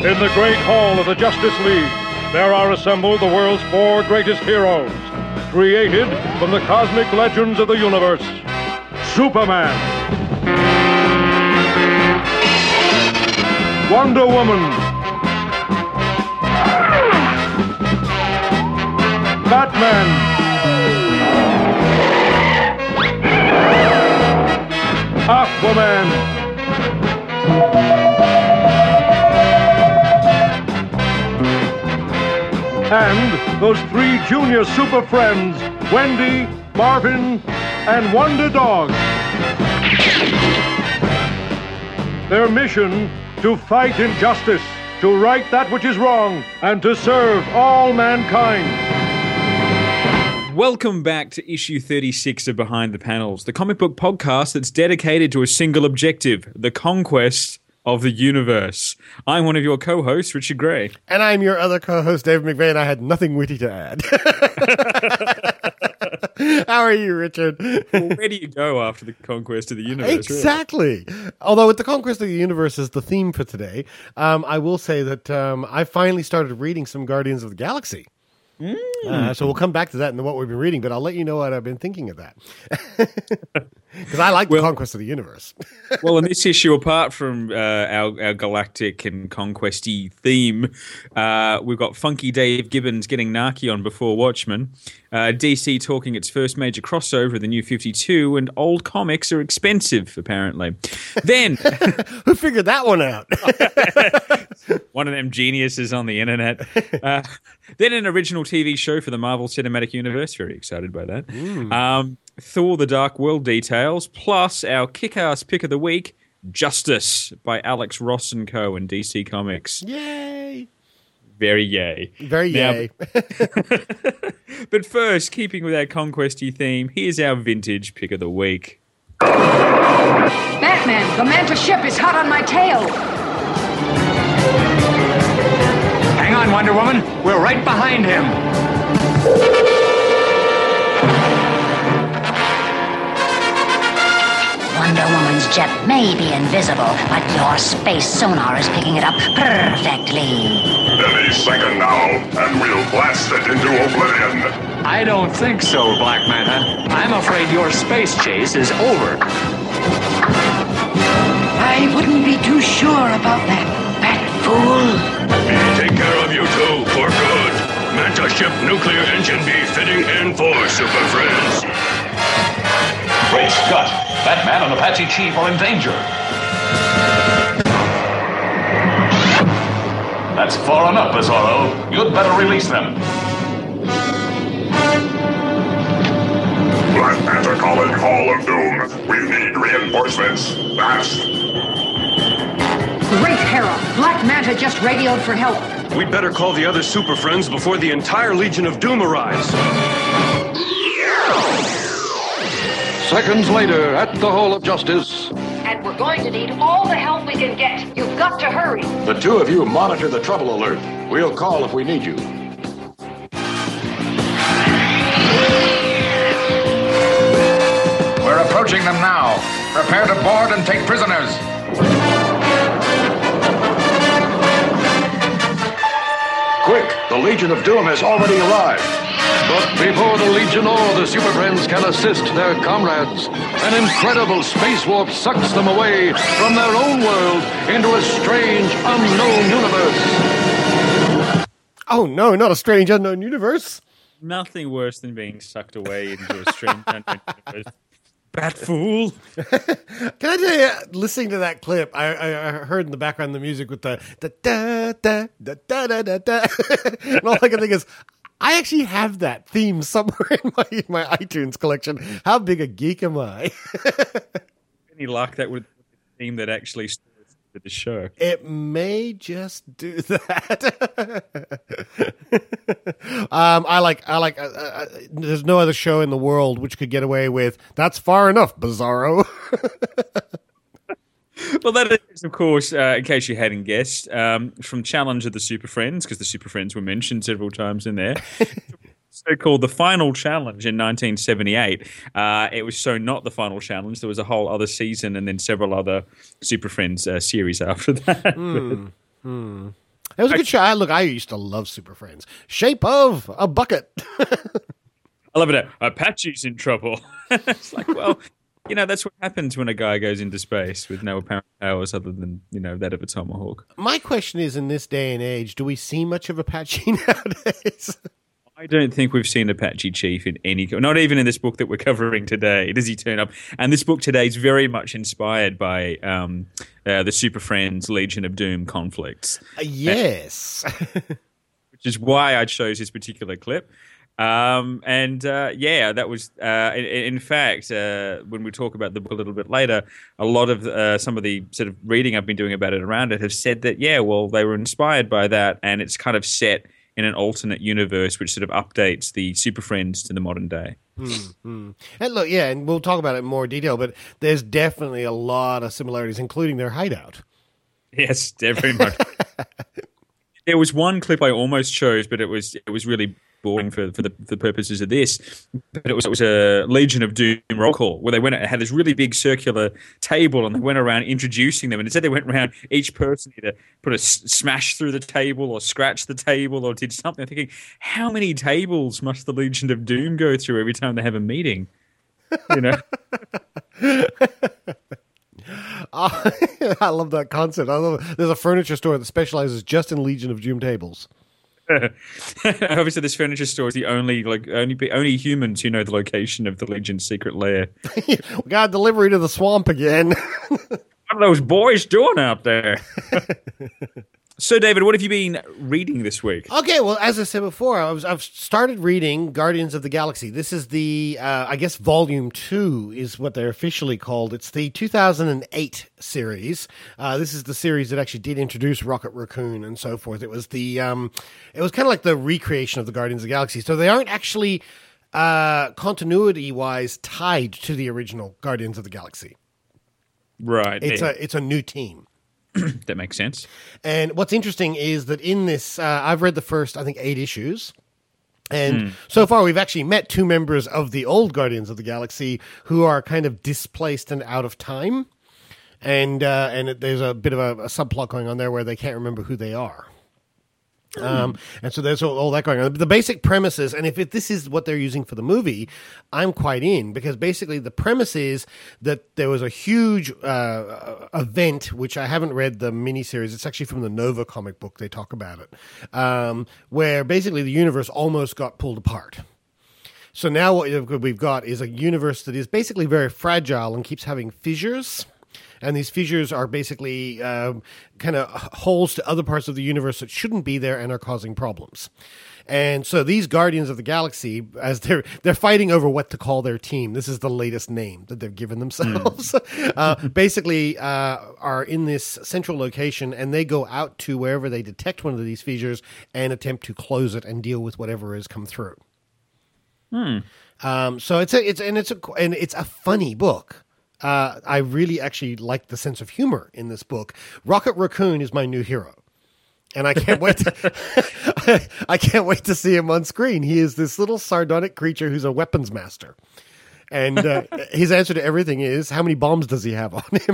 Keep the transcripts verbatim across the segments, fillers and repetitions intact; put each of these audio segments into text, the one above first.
In the great hall of the Justice League, there are assembled the world's four greatest heroes, created from the cosmic legends of the universe. Superman, Wonder Woman, Batman, Aquaman, and those three junior super friends, Wendy, Marvin, and Wonder Dog. Their mission, to fight injustice, to right that which is wrong, and to serve all mankind. Welcome back to issue thirty-six of Behind the Panels, the comic book podcast that's dedicated to a single objective, the conquest of the universe. I'm one of your co-hosts, Richard Gray. And I'm your other co-host, David McVeigh, and I had nothing witty to add. How are you, Richard? Well, where do you go after the conquest of the universe? Exactly. Really? Although with the conquest of the universe is the theme for today, um, I will say that um, I finally started reading some Guardians of the Galaxy. Mm. Uh, so we'll come back to that and what we've been reading, but I'll let you know what I've been thinking of that. Because I like well, the conquest of the universe. Well, in this issue, apart from uh, our, our galactic and conquesty theme, uh, we've got Funky Dave Gibbons getting narky on before Watchmen, uh, D C talking its first major crossover, the New fifty-two, and old comics are expensive, apparently. Then... Who figured that one out? One of them geniuses on the internet. Uh, then an original T V show for the Marvel Cinematic Universe. Very excited by that. Mm. Um, Thor the Dark World details, plus our kick-ass pick of the week, Justice by Alex Ross and Co. and D C Comics. Yay! Very yay. Very now, yay. But first, keeping with our conquesty theme, here's our vintage pick of the week. Batman, the Manta ship is hot on my tail. Hang on, Wonder Woman. We're right behind him. Wonder Woman's jet may be invisible, but your space sonar is picking it up perfectly. Any second now, and we'll blast it into oblivion. I don't think so, Black Manta. I'm afraid your space chase is over. I wouldn't be too sure about that, bat fool. We take care of you two, for good. Manta ship nuclear engine be fitting in for Super Friends. Great Scott! Batman and Apache Chief are in danger. That's far enough, Bizarro. You'd better release them. Black Panther calling Hall of Doom. We need reinforcements. Fast. Great Hera! Black Manta just radioed for help. We'd better call the other Super Friends before the entire Legion of Doom arrives. Seconds later, at the Hall of Justice. And we're going to need all the help we can get. You've got to hurry. The two of you monitor the trouble alert. We'll call if we need you. We're approaching them now. Prepare to board and take prisoners. Quick, the Legion of Doom has already arrived. But before the Legion or the Super Friends can assist their comrades, an incredible space warp sucks them away from their own world into a strange, unknown universe. Oh no, not a strange, unknown universe. Nothing worse than being sucked away into a strange, unknown universe. Bat fool. Can I tell you, listening to that clip, I, I, I heard in the background the music with the da da da da da da da da, and all I can think is, I actually have that theme somewhere in my in my iTunes collection. How big a geek am I? Any luck that would be the theme that actually starts with the show? It may just do that. um, I like. I like. Uh, uh, there's no other show in the world which could get away with "That's far enough, Bizarro." Well, that is, of course, uh, in case you hadn't guessed, um, from Challenge of the Super Friends, because the Super Friends were mentioned several times in there. So-called The Final Challenge in nineteen seventy-eight. Uh, it was so not the Final Challenge. There was a whole other season and then several other Super Friends uh, series after that. Mm. mm. It was a good show. I, look, I used to love Super Friends. Shape of a bucket. I love it. Apache's in trouble. It's like, well, you know, that's what happens when a guy goes into space with no apparent powers other than, you know, that of a tomahawk. My question is, in this day and age, do we see much of Apache nowadays? I don't think we've seen Apache Chief in any, not even in this book that we're covering today, does he turn up. And this book today is very much inspired by um, uh, the Super Friends Legion of Doom conflicts. Uh, yes. Which is why I chose this particular clip. Um, and uh, yeah, that was, uh, in, in fact, uh, when we talk about the book a little bit later, a lot of uh, some of the sort of reading I've been doing about it around it have said that, yeah, well, they were inspired by that, and it's kind of set in an alternate universe which sort of updates the Super Friends to the modern day. Mm-hmm. And look, yeah, and we'll talk about it in more detail, but there's definitely a lot of similarities, including their hideout. Yes, very much. There was one clip I almost chose, but it was it was really boring for, for the, the purposes of this. But it was it was a Legion of Doom roll call where they went had this really big circular table and they went around introducing them. And instead they went around each person either put a s- smash through the table or scratch the table or did something. I'm thinking, how many tables must the Legion of Doom go through every time they have a meeting? You know. Oh, I love that concept. I love it. There's a furniture store that specializes just in Legion of Doom tables. Obviously, this furniture store is the only like only only humans who know the location of the Legion's secret lair. We got delivery to the swamp again. What are those boys doing out there? So, David, what have you been reading this week? Okay, well, as I said before, I was, I've started reading Guardians of the Galaxy. This is the, uh, I guess, Volume two is what they're officially called. It's the two thousand eight series. Uh, this is the series that actually did introduce Rocket Raccoon and so forth. It was the, um, it was kind of like the recreation of the Guardians of the Galaxy. So they aren't actually uh, continuity-wise tied to the original Guardians of the Galaxy. Right. It's yeah. a it's a new team. That makes sense. And what's interesting is that in this, uh, I've read the first, I think, eight issues. And mm. so far, we've actually met two members of the old Guardians of the Galaxy who are kind of displaced and out of time. And uh, and it, there's a bit of a, a subplot going on there where they can't remember who they are. Um, and so there's all, all that going on. The basic premise is, and if it, this is what they're using for the movie, I'm quite in, because basically the premise is that there was a huge uh, event, which I haven't read the miniseries. It's actually from the Nova comic book. They talk about it, um, where basically the universe almost got pulled apart. So now what we've got is a universe that is basically very fragile and keeps having fissures. And these fissures are basically uh, kind of holes to other parts of the universe that shouldn't be there and are causing problems. And so these Guardians of the Galaxy, as they're they're fighting over what to call their team, this is the latest name that they've given themselves, mm. uh, basically uh, are in this central location, and they go out to wherever they detect one of these fissures and attempt to close it and deal with whatever has come through. Hmm. Um, so it's a it's and it's a and it's a funny book. Uh, I really actually like the sense of humor in this book. Rocket Raccoon is my new hero, and I can't wait. To, I can't wait to see him on screen. He is this little sardonic creature who's a weapons master, and uh, his answer to everything is, "How many bombs does he have on him?"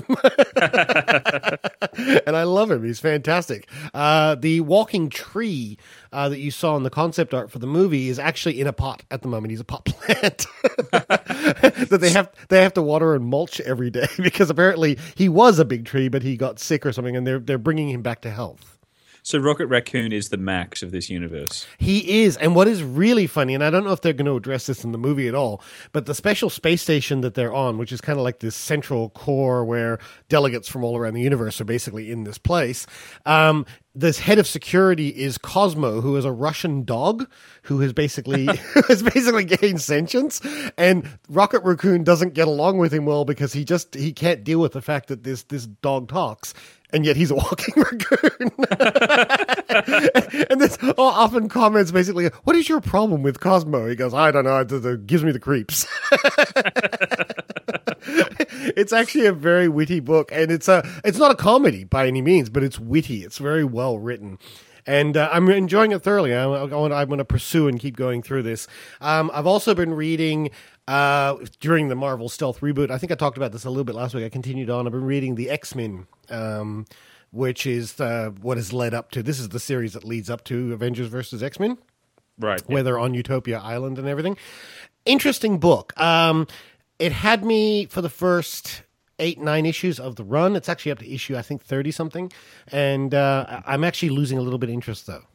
And I love him. He's fantastic. Uh, the walking tree uh, that you saw in the concept art for the movie is actually in a pot at the moment. He's a pot plant that they have they have to water and mulch every day, because apparently he was a big tree, but he got sick or something, and they're they're bringing him back to health. So Rocket Raccoon is the Max of this universe. He is. And what is really funny, and I don't know if they're going to address this in the movie at all, but the special space station that they're on, which is kind of like this central core where delegates from all around the universe are basically in this place, um, this head of security is Cosmo, who is a Russian dog who has basically has basically gained sentience, and Rocket Raccoon doesn't get along with him well because he just he can't deal with the fact that this this dog talks. And yet he's a walking raccoon. And this often comments basically, "What is your problem with Cosmo?" He goes, "I don't know. It, it gives me the creeps." It's actually a very witty book, and it's a it's not a comedy by any means, but it's witty. It's very well written. And uh, I'm enjoying it thoroughly. I, I, I'm going to pursue and keep going through this. Um, I've also been reading, uh, during the Marvel Stealth reboot, I think I talked about this a little bit last week. I continued on. I've been reading the X-Men, um, which is uh, what has led up to, this is the series that leads up to Avengers versus X-Men. Right. Where they're on Utopia Island and everything. Interesting book. Um, it had me for the first eight, nine issues of the run. It's actually up to issue, I think, thirty-something. And uh, I'm actually losing a little bit of interest, though.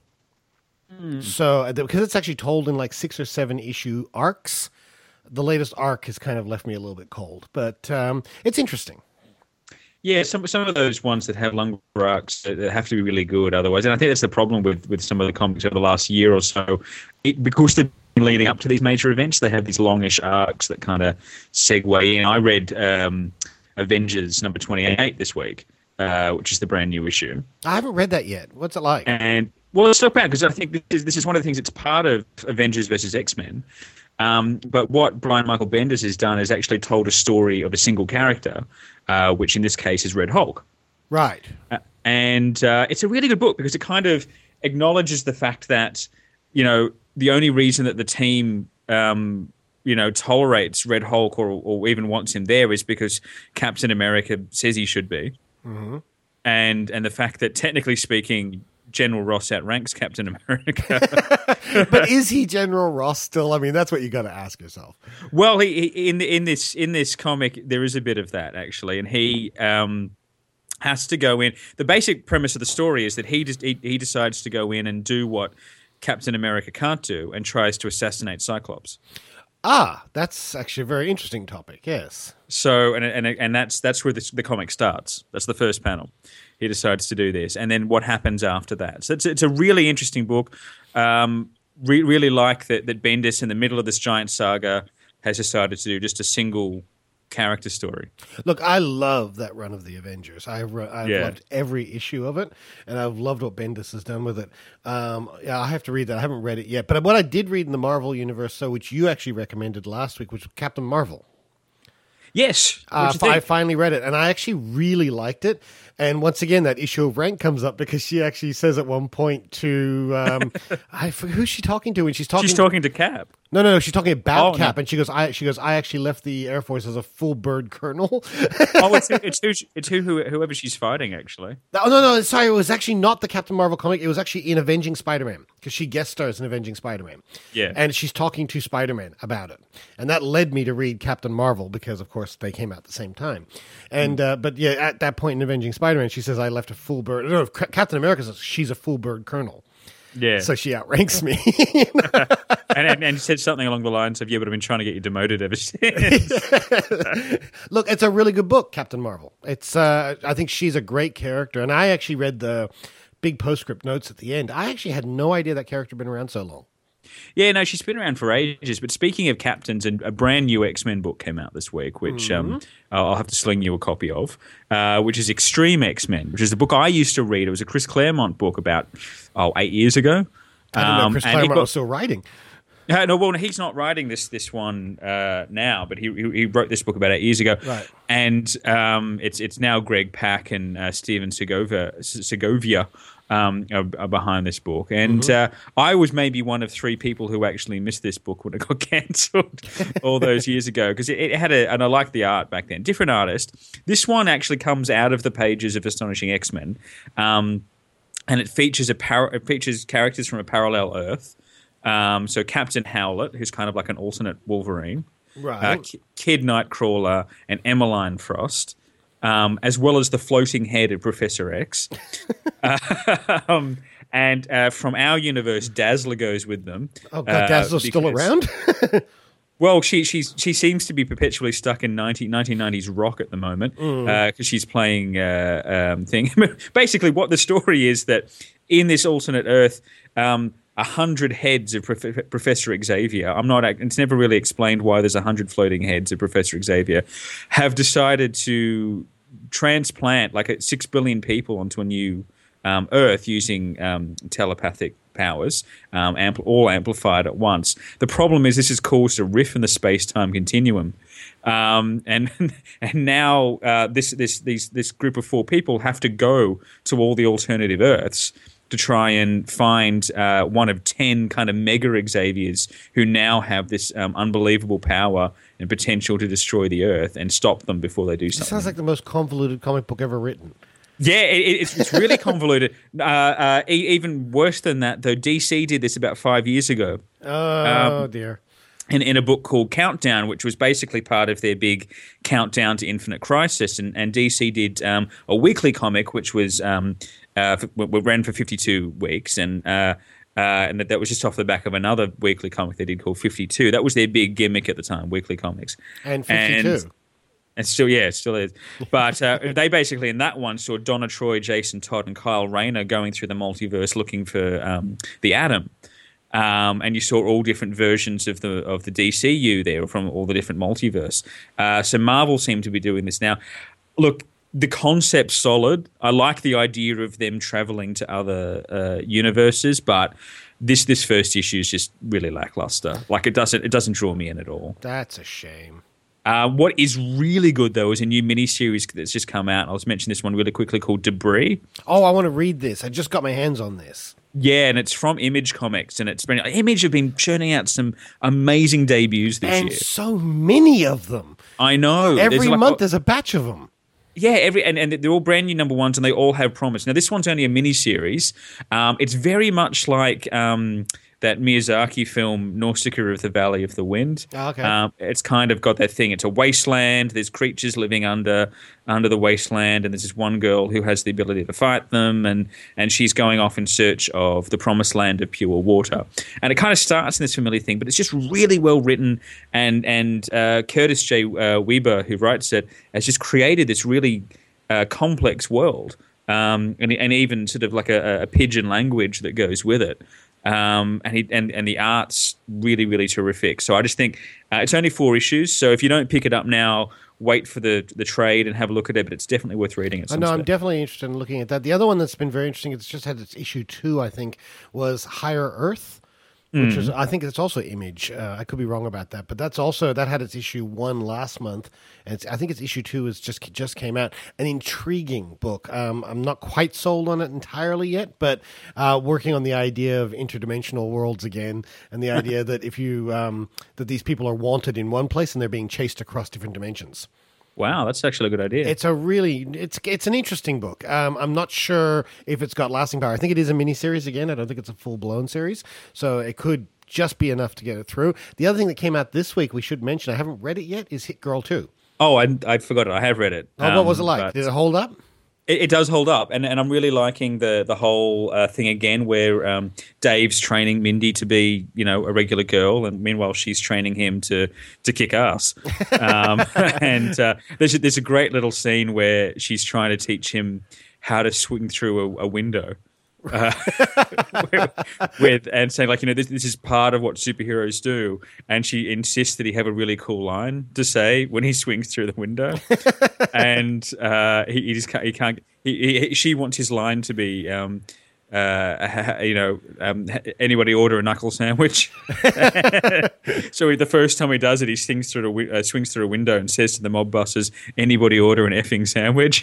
Mm. So, because it's actually told in like six or seven issue arcs, the latest arc has kind of left me a little bit cold. But um, it's interesting. Yeah, some some of those ones that have longer arcs that have to be really good otherwise. And I think that's the problem with, with some of the comics over the last year or so. It, because they've been leading up to these major events, they have these longish arcs that kind of segue in. I read um, Avengers number twenty-eight this week, uh, which is the brand new issue. I haven't read that yet. What's it like? And well, it's not bad because I think this is, this is one of the things that's part of Avengers versus X-Men. Um, but what Brian Michael Bendis has done is actually told a story of a single character, uh, which in this case is Red Hulk. Right. Uh, and uh, it's a really good book because it kind of acknowledges the fact that, you know, the only reason that the team, um, you know, tolerates Red Hulk or, or even wants him there is because Captain America says he should be. Mm-hmm. And and the fact that, technically speaking, General Ross outranks Captain America. But is he General Ross still? I mean, that's what you got to ask yourself. Well, he, he in in this in this comic there is a bit of that actually, and he um, has to go in. The basic premise of the story is that he just he, he decides to go in and do what Captain America can't do, and tries to assassinate Cyclops. Ah, that's actually a very interesting topic. Yes. So, and and and that's that's where the, the comic starts. That's the first panel. He decides to do this, and then what happens after that? So it's it's a really interesting book. Um, re- really like that that Bendis in the middle of this giant saga has decided to do just a single character story. Look, I love that run of the Avengers. I've I've Yeah. loved every issue of it, and I've loved what Bendis has done with it. Um, yeah, I have to read that. I haven't read it yet, but what I did read in the Marvel universe, so which you actually recommended last week, was Captain Marvel. Yes, Uh, I finally read it, and I actually really liked it. And once again, that issue of Rank comes up because she actually says at one point to um, I forget who's she talking to, and she's talking. She's talking to Cap. No, no, no. She's talking about Oh, Cap, no. and she goes, "I." She goes, "I actually left the Air Force as a full bird colonel." Oh, it's it's who it's who, who whoever she's fighting actually. Oh, no, no, sorry. It was actually not the Captain Marvel comic. It was actually in Avenging Spider-Man because she guest stars in Avenging Spider-Man. Yeah. And she's talking to Spider-Man about it. And that led me to read Captain Marvel because, of course, they came out at the same time. And, uh, but yeah, at that point in Avenging Spider-Man, she says, I left a full bird. No, C- Captain America says she's a full bird colonel. Yeah. So she outranks me. and, and and said something along the lines of, "Yeah, but I've been trying to get you demoted ever since." Look, it's a really good book, Captain Marvel. It's uh, I think she's a great character, and I actually read the big postscript notes at the end. I actually had no idea that character had been around so long. Yeah, no, she's been around for ages. But speaking of captains, a a brand new X-Men book came out this week, which Mm-hmm. um, I'll have to sling you a copy of, uh, which is Extreme X-Men, which is the book I used to read. It was a Chris Claremont book about, oh, eight years ago. I didn't know Um, Chris and it Claremont got- was still writing. Uh, no, well, he's not writing this this one uh, now, but he, he he wrote this book about eight years ago, Right. and um, it's it's now Greg Pak and uh, Steven Segovia, Segovia um, are, are behind this book, and Mm-hmm. uh, I was maybe one of three people who actually missed this book when it got cancelled all those years ago because it, it had a and I liked the art back then. Different artist. This one actually comes out of the pages of Astonishing X-Men, um, and it features a par- it features characters from a parallel Earth. Um, so Captain Howlett, who's kind of like an alternate Wolverine, Right. uh, K- Kid Nightcrawler, and Emmeline Frost, um, as well as the floating head of Professor X. uh, um, and uh, from our universe, Dazzler goes with them. Oh, God, uh, Dazzler's still because- around? Well, she she's she seems to be perpetually stuck in nineteen nineties rock at the moment because Mm. she's playing uh, um, thing. Basically, what the story is that in this alternate Earth, um, a hundred heads of Prof- Professor Xavier. I'm not. It's never really explained why there's a hundred floating heads of Professor Xavier. Have decided to transplant like a, six billion people onto a new um, Earth using um, telepathic powers, um, ampl- all amplified at once. The problem is this has caused a rift in the space-time continuum, um, and and now uh, this this these this group of four people have to go to all the alternative Earths to try and find uh, one of ten kind of mega Xaviers who now have this um, unbelievable power and potential to destroy the Earth and stop them before they do It something. sounds like the most convoluted comic book ever written. Yeah, it, it's, it's really convoluted. Uh, uh, e- even worse than that, though, D C did this about five years ago. Oh, um, dear. In, in a book called Countdown, which was basically part of their big countdown to Infinite Crisis. And, and D C did um, a weekly comic, which was um, uh, f- w- ran for fifty-two weeks. And uh, uh, and that, that was just off the back of another weekly comic they did called fifty-two. That was their big gimmick at the time, weekly comics. And fifty-two. And, And still, yeah, it still is. But uh, they basically, in that one, saw Donna Troy, Jason Todd, and Kyle Rayner going through the multiverse looking for um, the Atom. Um, and you saw all different versions of the of the D C U there from all the different multiverse. Uh, so Marvel seem to be doing this now. Look, the concept's solid. I like the idea of them traveling to other uh, universes, but this this first issue is just really lackluster. Like it doesn't it doesn't draw me in at all. That's a shame. Uh, what is really good, though, is a new miniseries that's just come out. I'll just mention this one really quickly called Debris. Oh, I want to read this. I just got my hands on this. Yeah, and it's from Image Comics, and it's been Image have been churning out some amazing debuts this and year. And so many of them. I know. Every there's like, month there's a batch of them. Yeah, every and, and they're all brand new number ones, and they all have promise. Now, this one's only a miniseries. Um, it's very much like um, that Miyazaki film Nausicaa of the Valley of the Wind. Oh, okay. Um, it's kind of got that thing. It's a wasteland. There's creatures living under under the wasteland, and there's this one girl who has the ability to fight them, and and she's going off in search of the promised land of pure water. And it kind of starts in this familiar thing, but it's just really well written. And and uh, Curtis J. Uh, Weber, who writes it, has just created this really uh, complex world, um, and and even sort of like a, a pidgin language that goes with it. Um, and he and, and the art's really, really terrific. So I just think uh, it's only four issues. So if you don't pick it up now, wait for the the trade and have a look at it. But it's definitely worth reading it. I know I'm definitely interested in looking at that. The other one that's been very interesting, it's just had its issue two, I think, was Higher Earth, which Mm. is I think it's also Image. Uh, I could be wrong about that, but that's also that had its issue one last month, and it's, I think its issue two is just just came out. An intriguing book. Um, I'm not quite sold on it entirely yet, but uh, working on the idea of interdimensional worlds again, and the idea that if you um, that these people are wanted in one place and they're being chased across different dimensions. Wow, that's actually a good idea. It's a really it's it's an interesting book. Um, I'm not sure if it's got lasting power. I think it is a miniseries again. I don't think it's a full blown series, so it could just be enough to get it through. The other thing that came out this week we should mention, I haven't read it yet, is Hit Girl two. Oh, I I forgot it. I have read it. Oh, what was it Um, like? but- Did it hold up? It, it does hold up, and, and I'm really liking the the whole uh, thing again, where um, Dave's training Mindy to be, you know, a regular girl, and meanwhile she's training him to to kick ass. Um, and uh, there's a, there's a great little scene where she's trying to teach him how to swing through a, a window. Uh, with, with and saying like, you know, this, this is part of what superheroes do, and she insists that he have a really cool line to say when he swings through the window, and uh, he, he just can't, he can't. He, he, she wants his line to be, um, uh, you know, um, anybody order a knuckle sandwich. So the first time he does it, he swings through a wi- uh, swings through a window and says to the mob bosses, "Anybody order an effing sandwich?"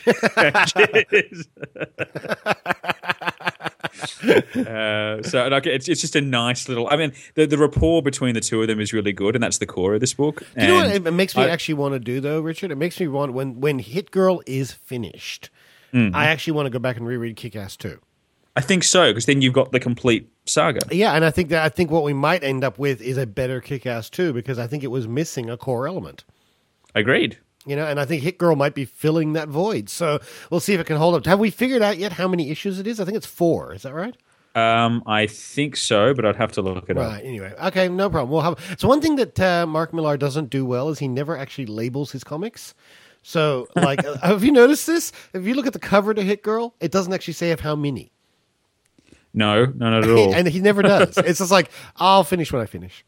Uh, so like, it's it's just a nice little. I mean, the the rapport between the two of them is really good, and that's the core of this book. Do you know what And it makes me I- actually want to do though, Richard? It makes me want when when Hit Girl is finished, Mhm. I actually want to go back and reread Kick Ass two. I think so, because then you've got the complete saga. Yeah, and I think that I think what we might end up with is a better Kick Ass two because I think it was missing a core element. Agreed. You know, and I think Hit Girl might be filling that void. So we'll see if it can hold up. Have we figured out yet how many issues it is? I think it's four. Is that right? Um, I think so, but I'd have to look it Right. up. Anyway, okay, no problem. We'll have. So one thing that uh, Mark Millar doesn't do well is he never actually labels his comics. So, like, uh, have you noticed this? If you look at the cover to Hit Girl, it doesn't actually say of how many, No, no, not at all. and he never does. It's just like I'll finish when I finish.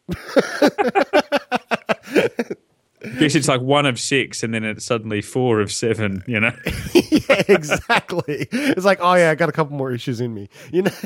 Guess it's like one of six, and then it's suddenly four of seven. You know. Yeah, exactly. It's like, oh yeah, I got a couple more issues in me. You know.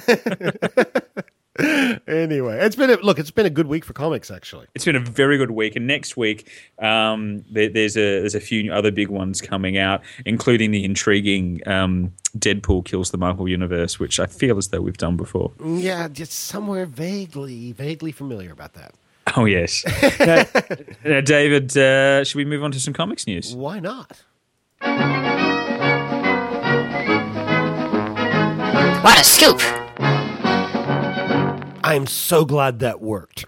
Anyway, it's been a, look. It's been a good week for comics, actually. It's been a very good week, and next week um, there, there's a there's a few other big ones coming out, including the intriguing um, Deadpool kills the Marvel Universe, which I feel as though we've done before. Yeah, just somewhere vaguely, vaguely familiar about that. Oh yes, now, now, David. Uh, should we move on to some comics news? Why not? What a scoop! I'm so glad that worked.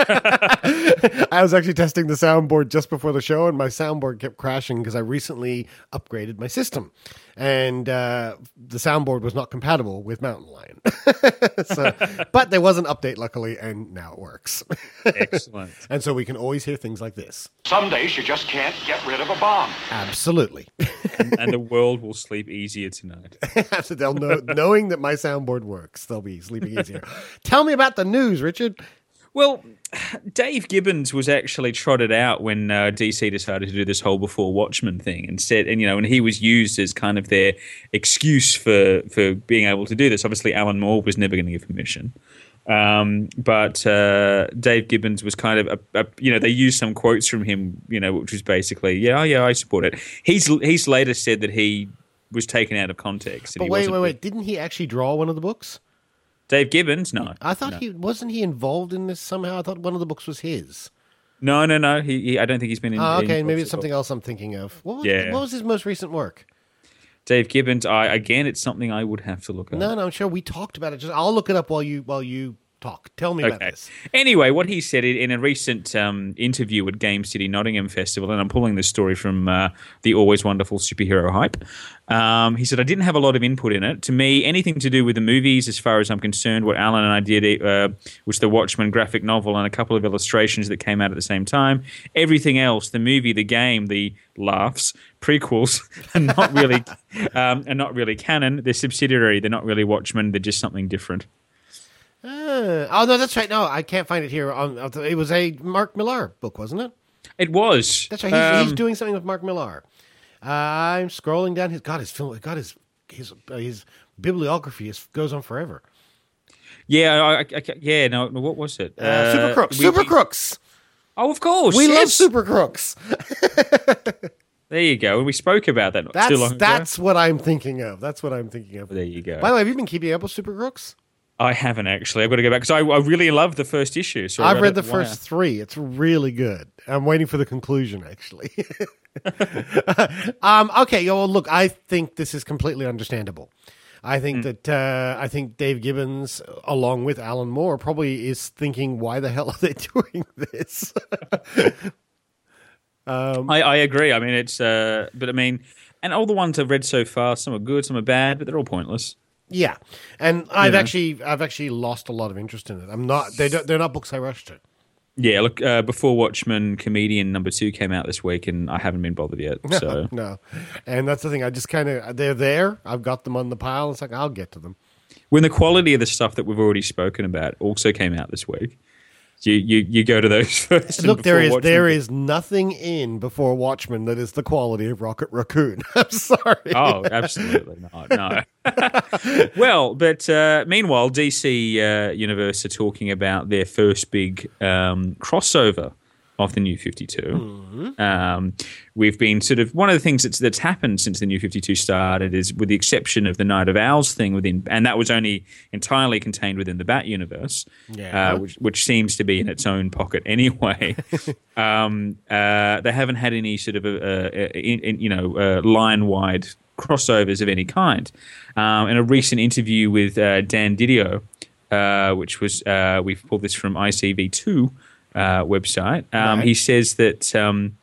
I was actually testing the soundboard just before the show, and my soundboard kept crashing because I recently upgraded my system. And uh, the soundboard was not compatible with Mountain Lion. so, but there was an update, luckily, and now it works. Excellent. And so we can always hear things like this. Some days you just can't get rid of a bomb. Absolutely. and, and the world will sleep easier tonight. So they'll know, knowing that my soundboard works, they'll be sleeping easier. Tell me about the news, Richard. Well, Dave Gibbons was actually trotted out when uh, D C decided to do this whole Before Watchmen thing, and said, and you know, and he was used as kind of their excuse for for being able to do this. Obviously, Alan Moore was never going to give permission, um, but uh, Dave Gibbons was kind of a, a, you know, they used some quotes from him, you know, which was basically, yeah, yeah, I support it. He's he's later said that he was taken out of context. But wait, wait, wait! Didn't he actually draw one of the books? Dave Gibbons? No. I thought no. he wasn't he involved in this somehow. I thought one of the books was his. No, no, no. He, he I don't think he's been in. Oh, okay, in maybe it's something else I'm thinking of. What was, yeah. what was his most recent work? Dave Gibbons. I again, it's something I would have to look up. No, no, I'm sure we talked about it. Just I'll look it up while you while you talk. Tell me okay. about this. Anyway, what he said in a recent um, interview at Game City Nottingham Festival, and I'm pulling this story from uh, the Always Wonderful Superhero Hype. Um, he said, I didn't have a lot of input in it. To me, anything to do with the movies, as far as I'm concerned, what Alan and I did uh, was the Watchmen graphic novel and a couple of illustrations that came out at the same time. Everything else, the movie, the game, the laughs, prequels, are not really, um, are not really canon. They're subsidiary. They're not really Watchmen. They're just something different. Uh, oh, no, that's right. No, I can't find it here. On, it was a Mark Millar book, wasn't it? It was. That's right. He's, um, he's doing something with Mark Millar. Uh, I'm scrolling down. His God, his film. God, his his uh, his bibliography is, goes on forever. Yeah, I, I, I, yeah. No, what was it? Uh, uh, Super Crooks. We, Super Crooks. Oh, of course. We yes. love Super Crooks. There you go. We spoke about that not that's, too long ago. That's what I'm thinking of. That's what I'm thinking of. There you go. By the way, have you been keeping up with Super Crooks? I haven't actually. I've got to go back because I, I really loved the first issue. So I've read the wow. first three. It's really good. I'm waiting for the conclusion, actually. um, okay, well, look, I think this is completely understandable. I think mm. that uh, I think Dave Gibbons, along with Alan Moore, probably is thinking, "Why the hell are they doing this?" um, I, I agree. I mean, it's, uh, but I mean, and all the ones I've read so far, some are good, some are bad, but they're all pointless. Yeah, and I've yeah. actually, I've actually lost a lot of interest in it. I'm not; they don't, they're not books I rush to. Yeah, look, uh, Before Watchmen, Comedian number two came out this week, and I haven't been bothered yet. So no, no. And that's the thing. I just kind of they're there. I've got them on the pile. It's like I'll get to them. When the quality of the stuff that we've already spoken about also came out this week, you you, you go to those first. Look, there is Watchmen. there is nothing in Before Watchmen that is the quality of Rocket Raccoon. I'm sorry. Oh, absolutely not. No. Well, but uh, meanwhile, D C uh, Universe are talking about their first big um, crossover of the New fifty-two. Mm-hmm. Um, we've been sort of one of the things that's that's happened since the New fifty-two started is, with the exception of the Night of Owls thing within, and that was only entirely contained within the Bat universe, yeah. uh, which, which seems to be in its own pocket anyway. um, uh, they haven't had any sort of a, a, a, a you know uh, line-wide crossovers of any kind. Um, in a recent interview with uh, Dan Didio, uh, which was uh, we've pulled this from I C V two. Uh, website. Um, right. He says that um,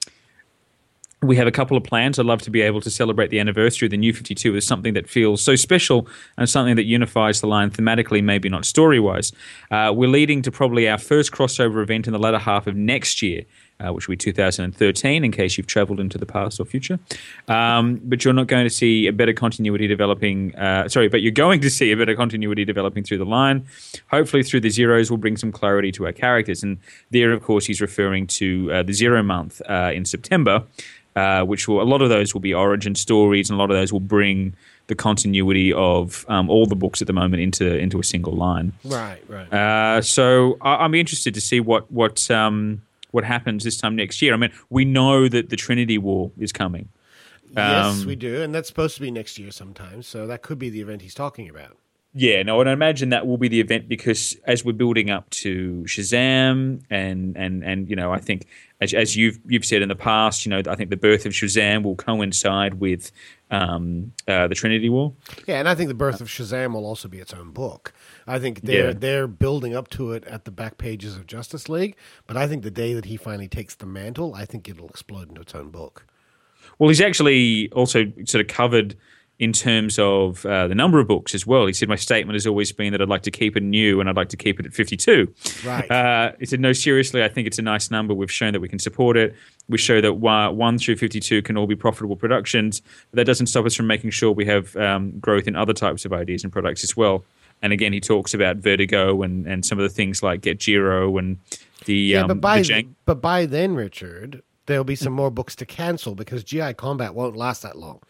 we have a couple of plans. I'd love to be able to celebrate the anniversary of the New fifty-two as something that feels so special and something that unifies the line thematically, maybe not story-wise. Uh, we're leading to probably our first crossover event in the latter half of next year, uh, which will be two thousand thirteen, in case you've traveled into the past or future. Um, but you're not going to see a better continuity developing, uh, sorry, but you're going to see a better continuity developing through the line. Hopefully through the Zeros, we'll bring some clarity to our characters. And there, of course, he's referring to uh, the Zero Month uh, in September, uh, which will, a lot of those will be origin stories, and a lot of those will bring the continuity of um, all the books at the moment into into a single line. Right, right. Uh, so I, I'm interested to see what, what, um, what happens this time next year. I mean, we know that the Trinity War is coming. Yes, Um, we do, and that's supposed to be next year sometime. So that could be the event he's talking about. Yeah, no, and I imagine that will be the event because as we're building up to Shazam, and and and you know, I think as, as you've you've said in the past, you know, I think the birth of Shazam will coincide with um, uh, the Trinity War. Yeah, and I think the birth of Shazam will also be its own book. I think they're Yeah. they're building up to it at the back pages of Justice League, but I think the day that he finally takes the mantle, I think it'll explode into its own book. Well, he's actually also sort of covered in terms of uh, the number of books as well. He said, my statement has always been that I'd like to keep it new and I'd like to keep it at fifty-two. Right. Uh, he said, no, seriously, I think it's a nice number. We've shown that we can support it. We show that one through fifty-two can all be profitable productions. But that doesn't stop us from making sure we have um, growth in other types of ideas and products as well. And again, he talks about Vertigo and, and some of the things like Get Jiro and the Yeah, um, but by the Jank- but by then, Richard, there'll be some more books to cancel because G I Combat won't last that long.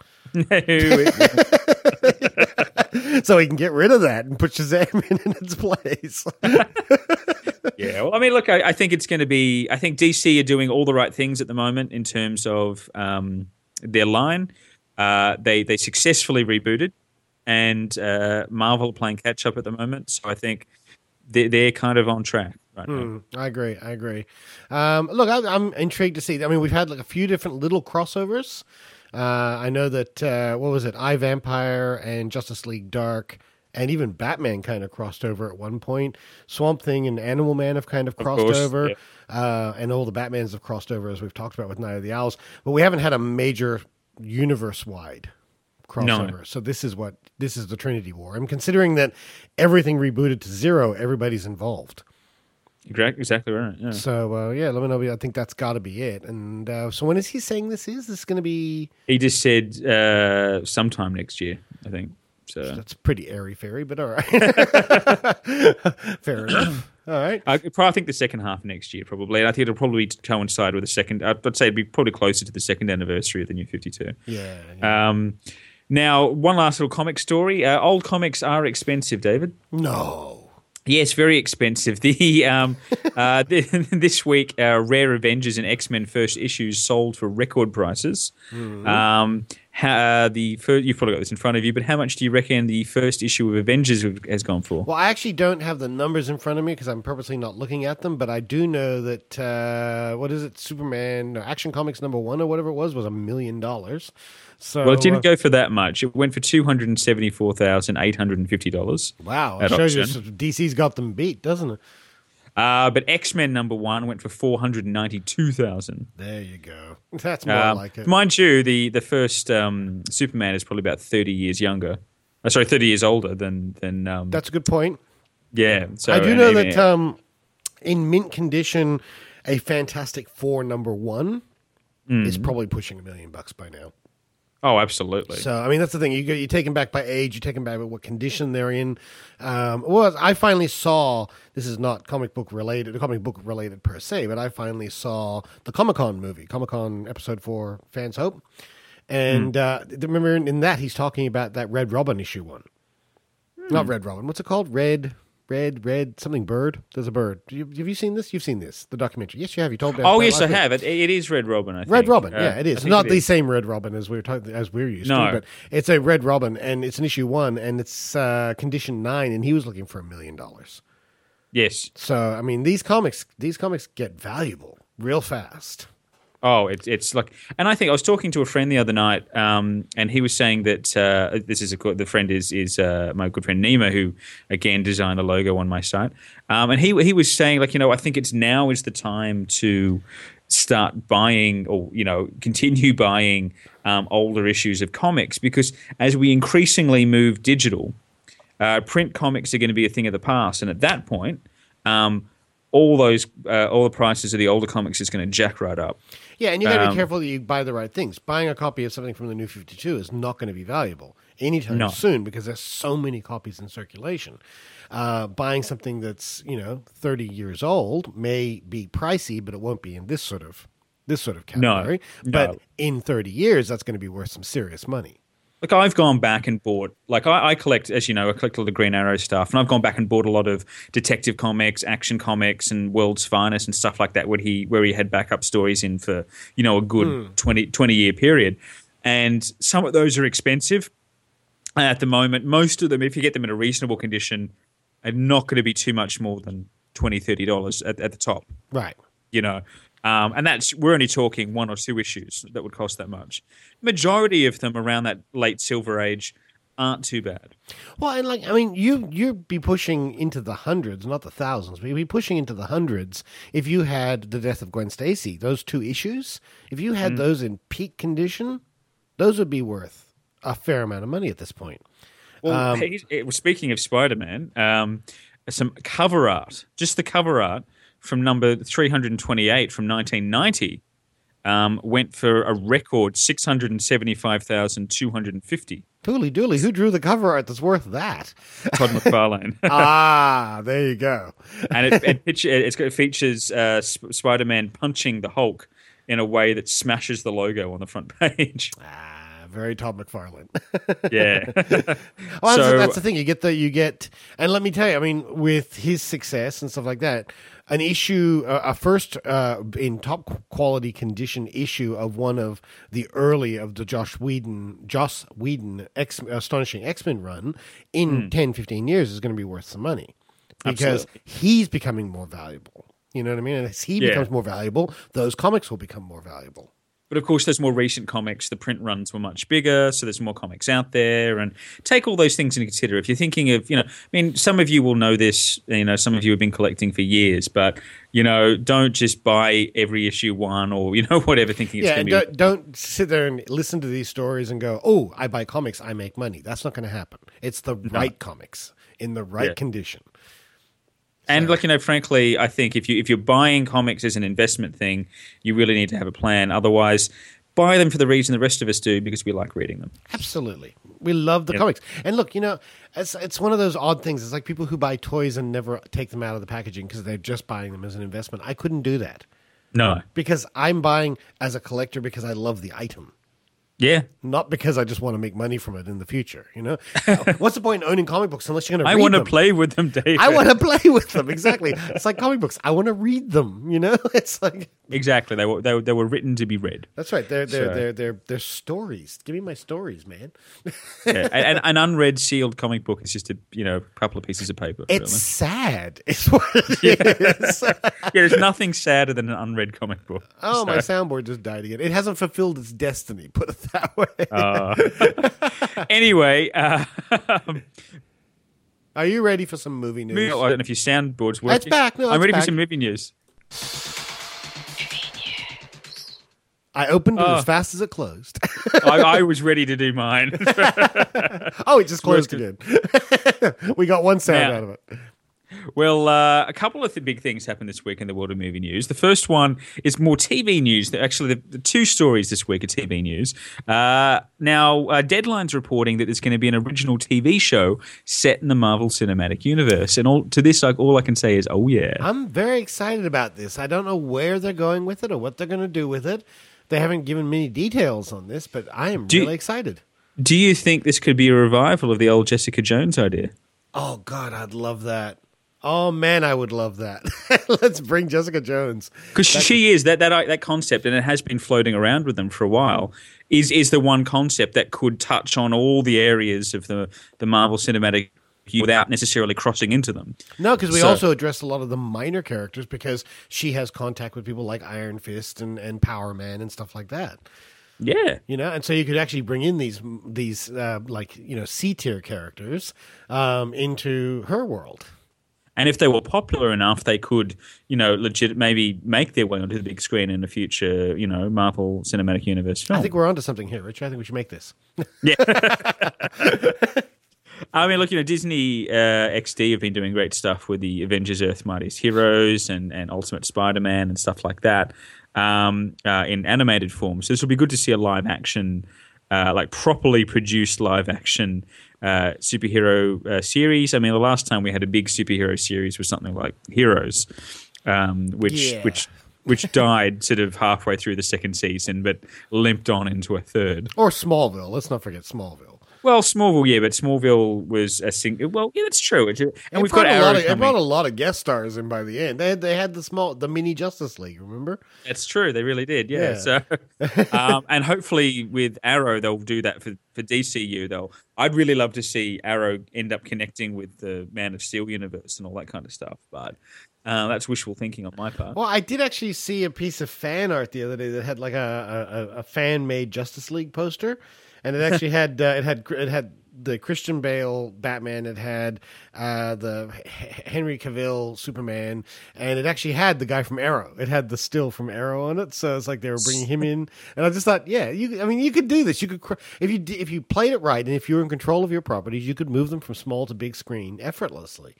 So he can get rid of that and put Shazam in, in its place. Yeah, well, I mean, look, I, I think it's going to be. I think D C are doing all the right things at the moment in terms of um, their line. Uh, they they successfully rebooted, and uh, Marvel are playing catch up at the moment. So I think they're, they're kind of on track right now. Hmm, I agree. I agree. Um, look, I, I'm intrigued to see. I mean, we've had like a few different little crossovers. Uh, I know that uh, what was it? I, Vampire and Justice League Dark. And even Batman kind of crossed over at one point. Swamp Thing and Animal Man have kind of crossed course, over. yeah. Uh, and all the Batmans have crossed over, as we've talked about with Night of the Owls. But we haven't had a major universe-wide crossover. No. So this is what this is the Trinity War. I'm considering that everything rebooted to zero, everybody's involved. Exactly, exactly right. Yeah. So, uh, yeah, let me know. I think that's got to be it. And uh, so when is he saying this is? This is going to be... He just said uh, sometime next year, I think. So that's pretty airy-fairy, but all right. Fair enough. All right. I, I think the second half of next year, probably. And I think it'll probably coincide with the second... I'd say it'd be probably closer to the second anniversary of the New fifty-two. Yeah. yeah. Um, now, one last little comic story. Uh, old comics are expensive, David. No. Yes, very expensive. The um, uh, this week, uh, Rare Avengers and X-Men first issues sold for record prices. Mm-hmm. Um, how, the first, you've probably got this in front of you, but how much do you reckon the first issue of Avengers has gone for? Well, I actually don't have the numbers in front of me because I'm purposely not looking at them, but I do know that, uh, what is it, Superman, no, Action Comics number one or whatever it was, was a million dollars. So, well, it didn't uh, go for that much. It went for two hundred seventy-four thousand eight hundred fifty dollars. Wow, it shows you D C's got them beat, doesn't it? Uh, but X-Men number one went for four hundred ninety-two thousand dollars. There you go. That's more um, like it. Mind you, the, the first um, Superman is probably about thirty years younger. Oh, sorry, thirty years older than... than um, That's a good point. Yeah. So, I do and know even- that um, in mint condition, a Fantastic Four number one Mm. is probably pushing a million bucks by now. Oh, absolutely. So, I mean, that's the thing. You, you take them back by age. You take them back by what condition they're in. Um, well, I finally saw, this is not comic book related, comic book related per se, but I finally saw the Comic-Con movie, Comic-Con Episode four, Fans Hope. And mm. uh, remember in that, he's talking about that Red Robin issue one. Mm. Not Red Robin. What's it called? Red... Red, red, something bird. There's a bird. You, have you seen this? You've seen this, the documentary. Yes, you have. You told me. Oh, yes, I week. have. It, it is Red Robin, I think. Red Robin, uh, yeah, it is. Not it the is. same Red Robin as we're talking, as we're used no. to, but it's a Red Robin, and it's an issue one, and it's uh, condition nine, and he was looking for a million dollars. Yes. So, I mean, these comics, these comics get valuable real fast. Oh, it's it's like, and I think I was talking to a friend the other night, um, and he was saying that uh, this is a the friend is is uh, my good friend Nima, who again designed the logo on my site, um, and he he was saying like you know I think it's now is the time to start buying or you know continue buying um, older issues of comics because as we increasingly move digital, uh, print comics are going to be a thing of the past, and at that point. Um, all those, uh, all the prices of the older comics is going to jack right up. Yeah, and you got to um, be careful that you buy the right things. Buying a copy of something from the New fifty-two is not going to be valuable anytime no. soon because there's so many copies in circulation. Uh, buying something that's you know thirty years old may be pricey, but it won't be in this sort of this sort of category. No, but no. in thirty years, that's going to be worth some serious money. Like I've gone back and bought, like I, I collect, as you know, I collect all the Green Arrow stuff, and I've gone back and bought a lot of Detective Comics, Action Comics, and World's Finest and stuff like that, where he where he had backup stories in for you know a good mm. twenty, twenty year period, and some of those are expensive. at the moment. Most of them, if you get them in a reasonable condition, are not going to be too much more than twenty dollars, thirty dollars at, at the top. Right. You know, um, and that's we're only talking one or two issues that would cost that much. Majority of them around that late Silver Age aren't too bad. Well, and like I mean, you you'd be pushing into the hundreds, not the thousands, but you'd be pushing into the hundreds if you had the death of Gwen Stacy. Those two issues, if you had mm. those in peak condition, those would be worth a fair amount of money at this point. Well, um, it, it, speaking of Spider-Man, um, some cover art, just the cover art from number three hundred twenty-eight from nineteen ninety. Um, went for a record six hundred seventy-five thousand two hundred fifty. Dooley dooley, who drew the cover art that's worth that? Todd McFarlane. Ah, there you go. And it, it, it, it's, it features uh, Sp- Spider-Man punching the Hulk in a way that smashes the logo on the front page. Ah, very Todd McFarlane. Yeah. Well, so, that's, that's the thing. You get the you get, and let me tell you, I mean, with his success and stuff like that, an issue, uh, a first uh, in top quality condition issue of one of the early of the Josh Whedon, Joss Whedon X, Astonishing X-Men run in mm. ten, fifteen years is going to be worth some money because Absolutely. he's becoming more valuable. You know what I mean? And as he yeah. becomes more valuable, those comics will become more valuable. But of course, there's more recent comics. The print runs were much bigger, so there's more comics out there. And take all those things into consider. If you're thinking of, you know, I mean, some of you will know this. You know, some of you have been collecting for years, but you know, don't just buy every issue one or you know whatever, thinking it's yeah, going to don't, be. Don't sit there and listen to these stories and go, "Oh, I buy comics, I make money." That's not going to happen. It's the no. right comics in the right yeah. condition. And like you know, frankly, I think if you if you're buying comics as an investment thing, you really need to have a plan. Otherwise, buy them for the reason the rest of us do, because we like reading them. Absolutely, we love the yep. comics. And look, you know, it's it's one of those odd things. It's like people who buy toys and never take them out of the packaging because they're just buying them as an investment. I couldn't do that. No, because I'm buying as a collector because I love the item. Yeah. Not because I just want to make money from it in the future, you know? What's the point in owning comic books unless you're going to read them? I want to play with them, David. I want to play with them, exactly. It's like comic books. I want to read them, you know? It's like... Exactly. They were they were, they were written to be read. That's right. They're they're so. they're they're they're stories. Give me my stories, man. Yeah. And an unread sealed comic book is just a you know couple of pieces of paper. It's really. sad. It's what it yeah. is. Yeah, there's nothing sadder than an unread comic book. Oh, so. my soundboard just died again. It hasn't fulfilled its destiny. Put it that way. Uh, anyway, uh, are you ready for some movie news? I don't know if your soundboard's working. It's back. No, I'm it's ready back. for some movie news. I opened it oh. as fast as it closed. I, I was ready to do mine. Oh, it just closed again. We got one sound now, out of it. Well, uh, a couple of the big things happened this week in the world of movie news. The first one is more T V news. Actually, the, the two stories this week are T V news. Uh, now, uh, Deadline's reporting that there's going to be an original T V show set in the Marvel Cinematic Universe. And all, to this, like, all I can say is, oh, yeah. I'm very excited about this. I don't know where they're going with it or what they're going to do with it. They haven't given me details on this, but I am do really you, excited. Do you think this could be a revival of the old Jessica Jones idea? Oh, God, I'd love that. Oh, man, I would love that. Let's bring Jessica Jones. Because she is, that, that that concept, and it has been floating around with them for a while, is is the one concept that could touch on all the areas of the, the Marvel Cinematic without necessarily crossing into them. No, because we so, also address a lot of the minor characters because she has contact with people like Iron Fist and, and Power Man and stuff like that. Yeah. You know, and so you could actually bring in these, these uh, like, you know, C-tier characters um, into her world. And if they were popular enough, they could, you know, legit maybe make their way onto the big screen in a future, you know, Marvel Cinematic Universe film. I think we're onto something here, Rich. I think we should make this. Yeah. I mean, look, you know, Disney uh, X D have been doing great stuff with the Avengers Earth Mightiest Heroes and, and Ultimate Spider-Man and stuff like that um, uh, in animated form. So this will be good to see a live action, uh, like properly produced live action uh, superhero uh, series. I mean, the last time we had a big superhero series was something like Heroes, um, which yeah. which which died sort of halfway through the second season, but limped on into a third. Or Smallville. Let's not forget Smallville. Well, Smallville, yeah, but Smallville was a single. Well, yeah, that's true. And it we've got a Arrow lot of, coming. It brought a lot of guest stars in by the end. They had, they had the small, the mini Justice League. Remember? That's true. They really did. Yeah. Yeah. So, um, and hopefully with Arrow, they'll do that for, for D C U. Though I'd really love to see Arrow end up connecting with the Man of Steel universe and all that kind of stuff. But uh, that's wishful thinking on my part. Well, I did actually see a piece of fan art the other day that had like a a, a fan made Justice League poster, and it actually had uh, it had it had. the Christian Bale Batman, it had uh, the H- Henry Cavill Superman, and it actually had the guy from Arrow. It had the still from Arrow on it, so it's like they were bringing him in. And I just thought, yeah, you. I mean, you could do this. You could cr- if you d- if you played it right, and if you were in control of your properties, you could move them from small to big screen effortlessly.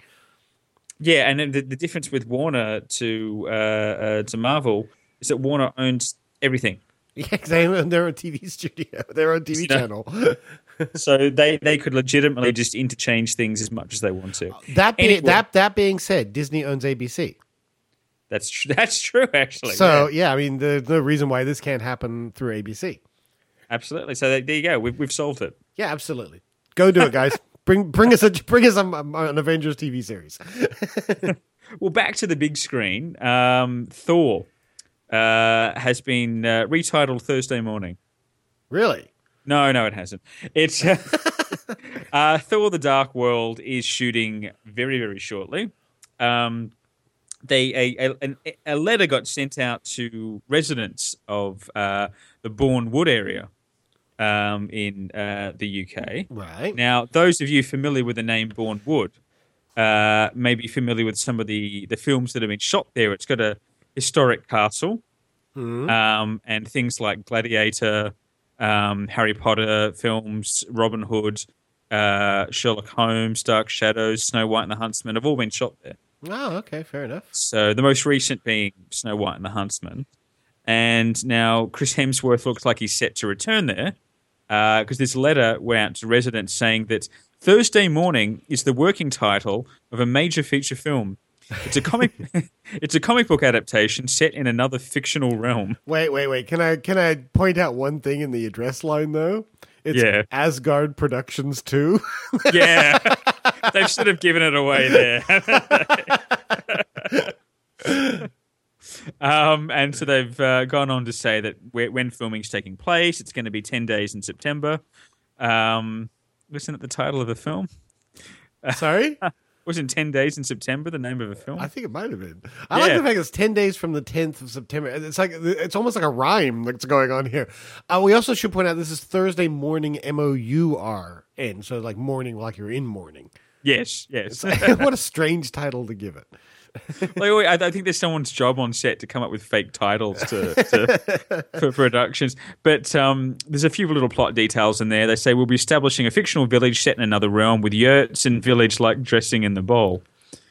Yeah, and then the, the difference with Warner to uh, uh, to Marvel is that Warner owns everything. Yeah, they own their own T V studio, their own T V You know? channel. So they, they could legitimately just interchange things as much as they want to. That be, Anyway, that that being said, Disney owns A B C. that's tr- that's true, actually. So yeah. yeah, I mean, there's no reason why this can't happen through A B C. Absolutely. So there you go. We've we've solved it. Yeah, absolutely. Go do it, guys. bring bring us a bring us a, an Avengers T V series. Well, back to the big screen. Um, Thor uh, has been uh, retitled Thursday Morning. Really? No, no, it hasn't. It's uh, uh, Thor: The Dark World is shooting very, very shortly. Um, they a, a a letter got sent out to residents of uh, the Bourne Wood area um, in uh, the U K. Right. Now, those of you familiar with the name Bourne Wood uh, may be familiar with some of the, the films that have been shot there. It's got a historic castle Mm-hmm. um, and things like Gladiator, um, Harry Potter films, Robin Hood, uh, Sherlock Holmes, Dark Shadows, Snow White and the Huntsman have all been shot there. Oh, okay, fair enough. So the most recent being Snow White and the Huntsman. And now Chris Hemsworth looks like he's set to return there because uh, this letter went out to residents saying that Thursday Morning is the working title of a major feature film. It's a comic. It's a comic book adaptation set in another fictional realm. Wait, wait, wait. Can I can I point out one thing in the address line though? It's Yeah. Asgard Productions two. Yeah, they've sort of given it away there. um, and so they've uh, gone on to say that where, when filming's taking place, it's going to be ten days in September. Um, wasn't it the title of the film? Sorry? Wasn't ten days in September the name of a film? I think it might have been. I like Yeah. the fact it's ten days from the tenth of September. It's like it's almost like a rhyme that's going on here. Uh, we also should point out this is Thursday Morning, M O U R N, so like morning, like you're in mourning. Yes, yes. What a strange title to give it. Like, I, I think there's someone's job on set to come up with fake titles to, to for productions. But um, there's a few little plot details in there. They say we'll be establishing a fictional village set in another realm with yurts and village like dressing in the bowl.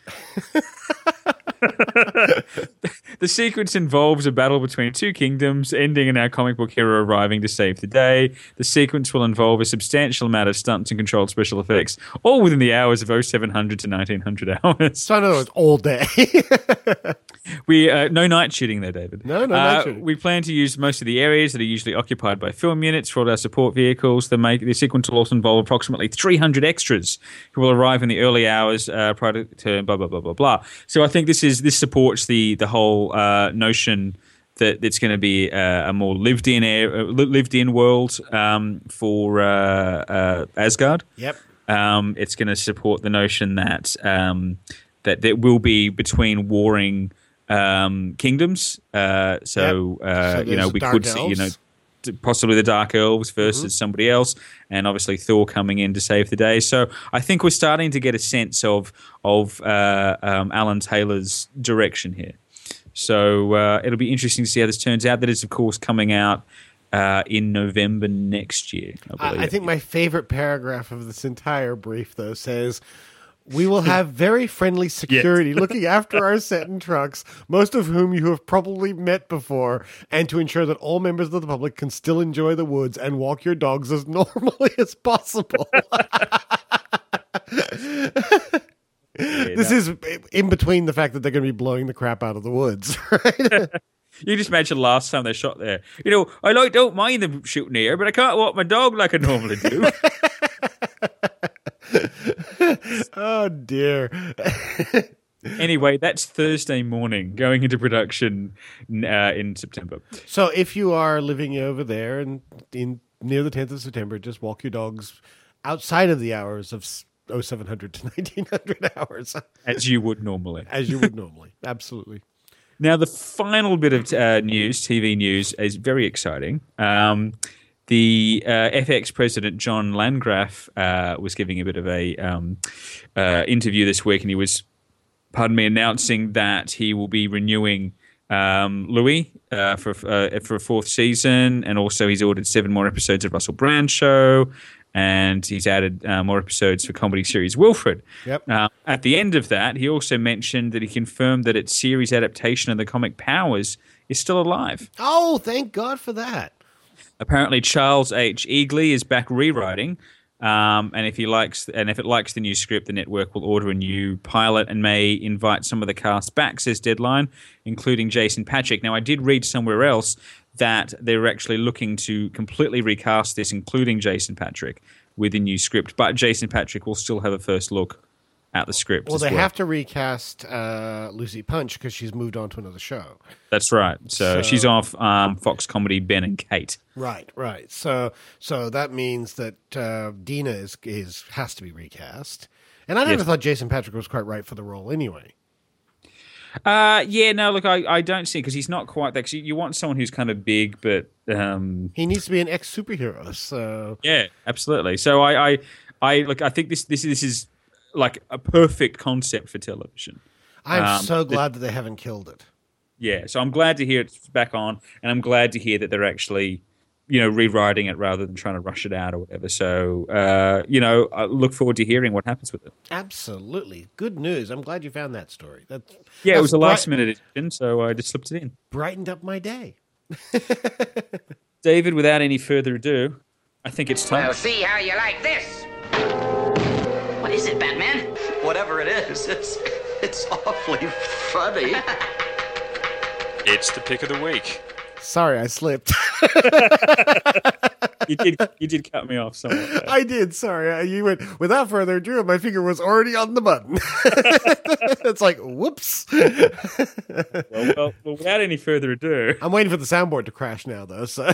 The sequence involves a battle between two kingdoms, ending in our comic book hero arriving to save the day. The sequence will involve a substantial amount of stunts and controlled special effects, all within the hours of oh seven hundred to nineteen hundred hours. So I know it's all day. We uh, no night shooting there, David. No, no uh, night shooting. We plan to use most of the areas that are usually occupied by film units for all our support vehicles. The, make, the sequence will also involve approximately three hundred extras who will arrive in the early hours uh, prior to blah blah blah blah blah. So I think this is this supports the the whole uh, notion that it's going to be uh, a more lived in air, lived in world um, for uh, uh, Asgard. Yep. Um, it's going to support the notion that um, that there will be between warring um, kingdoms. Uh, so, Yep. uh, So you know, there's we Dark could see, you know, Elves. t- possibly the Dark Elves versus Mhm. somebody else, and obviously Thor coming in to save the day. So I think we're starting to get a sense of of uh, um, Alan Taylor's direction here. So uh, it'll be interesting to see how this turns out. That is, of course, coming out uh, in November next year. I I, believe. I think my favorite paragraph of this entire brief, though, says, "We will have very friendly security looking after our set and trucks, most of whom you have probably met before, and to ensure that all members of the public can still enjoy the woods and walk your dogs as normally as possible." This is in between the fact that they're going to be blowing the crap out of the woods, right? You just imagine last time they shot there. You know, I like don't mind them shooting here, but I can't walk my dog like I normally do. Oh, dear. Anyway, that's Thursday morning, going into production uh, in September. So if you are living over there and in near the tenth of September, just walk your dogs outside of the hours of oh seven hundred to nineteen hundred hours. As you would normally. As you would normally. Absolutely. Now, the final bit of uh, news, T V news, is very exciting. Um, the uh, F X president, John Landgraf, uh, was giving a bit of a um, uh, interview this week, and he was, pardon me, announcing that he will be renewing um, Louis uh, for uh, for a fourth season, and also he's ordered seven more episodes of Russell Brand Show, and he's added uh, more episodes for comedy series Wilfred. Yep. Uh, at the end of that, he also mentioned that he confirmed that its series adaptation of the comic Powers is still alive. Oh, thank God for that. Apparently, Charles H. Eagley is back rewriting, um, and if he likes, and if it likes the new script, the network will order a new pilot and may invite some of the cast back, says Deadline, including Jason Patric. Now, I did read somewhere else that they're actually looking to completely recast this, including Jason Patric, with a new script, but Jason Patric will still have a first look at the script. Well, as they well. have to recast uh, Lucy Punch because she's moved on to another show. That's right. So, So- she's off um, Fox comedy Ben and Kate. Right, right. So, so that means that uh, Dina is is has to be recast. And I never Yes. thought Jason Patric was quite right for the role, anyway. Uh, yeah, no, look, I, I don't see, because he's not quite that. 'Cause you, you want someone who's kind of big, but um, He needs to be an ex superhero. So, yeah, absolutely. So I, I, I look, I think this, this, this is like a perfect concept for television. I'm Um, so the- glad that they haven't killed it. Yeah, so I'm glad to hear it's back on, and I'm glad to hear that they're actually, you know, rewriting it rather than trying to rush it out or whatever. So, uh, you know, I look forward to hearing what happens with it. Absolutely. Good news. I'm glad you found that story. That's, Yeah, it that's was a bright- last minute edition, so I just slipped it in. brightened up my day. David, without any further ado, I think it's time. Well, see how you like this. What is it, Batman? Whatever it is, it's it's awfully funny. It's the pick of the week. Sorry, I slipped. you did you did cut me off somewhat there. I did. Sorry. I- You went, without further ado, my finger was already on the button. It's like, whoops. Well, well, well, without any further ado, I'm waiting for the soundboard to crash now, though. So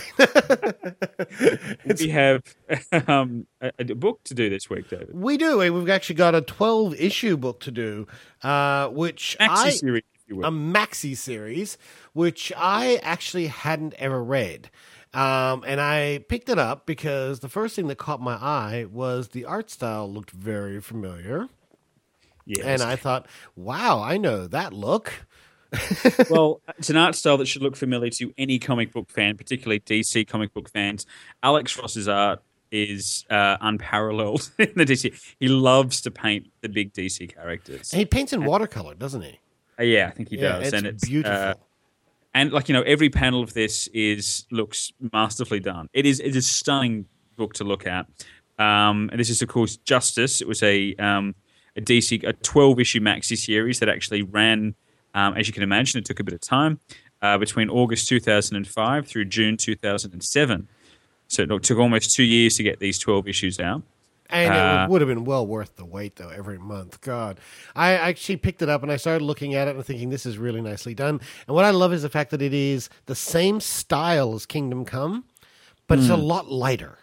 we have um, a, a book to do this week, David. we do. We've actually got a twelve issue book to do, uh, which Maxi I series, if you will. a maxi series, which I actually hadn't ever read. Um, and I picked it up because the first thing that caught my eye was the art style looked very familiar. Yes. And I thought, wow, I know that look. Well, it's an art style that should look familiar to any comic book fan, particularly D C comic book fans. Alex Ross's art is uh, unparalleled in the D C. He loves to paint the big D C characters. And he paints in watercolor, doesn't he? Uh, yeah, I think he Yeah, does. it's and it's beautiful. Uh, and like you know, every panel of this is looks masterfully done. It is it is a stunning book to look at. Um, and this is of course Justice. It was a um, a D C a twelve issue maxi series that actually ran. Um, as you can imagine, it took a bit of time uh, between August two thousand five through June two thousand seven. So it took almost two years to get these twelve issues out. And Uh, it would have been well worth the wait, though, every month. God. I actually picked it up and I started looking at it and thinking, this is really nicely done. And what I love is the fact that it is the same style as Kingdom Come, but it's a Hmm. lot lighter.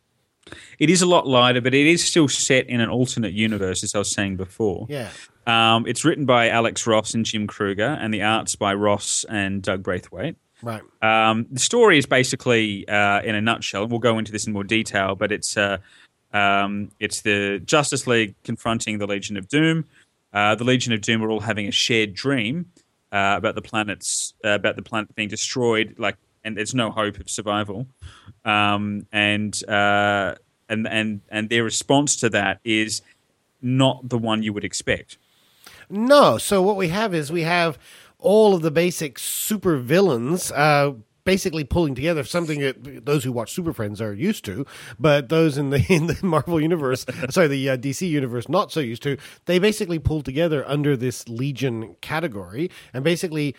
It is a lot lighter, but it is still set in an alternate universe, as I was saying before. Yeah. Um, it's written by Alex Ross and Jim Kruger, and the art's by Ross and Doug Braithwaite. Right. Um, the story is basically, uh, in a nutshell, and we'll go into this in more detail, but it's uh, um, it's the Justice League confronting the Legion of Doom. Uh, the Legion of Doom are all having a shared dream uh, about the planet's uh, about the planet being destroyed, like, and there's no hope of survival. Um, and uh, and and and their response to that is not the one you would expect. No. So what we have is we have all of the basic super villains uh, basically pulling together, something that those who watch Super Friends are used to, but those in the in the Marvel universe, sorry, the uh, D C universe, not so used to. They basically pull together under this Legion category and basically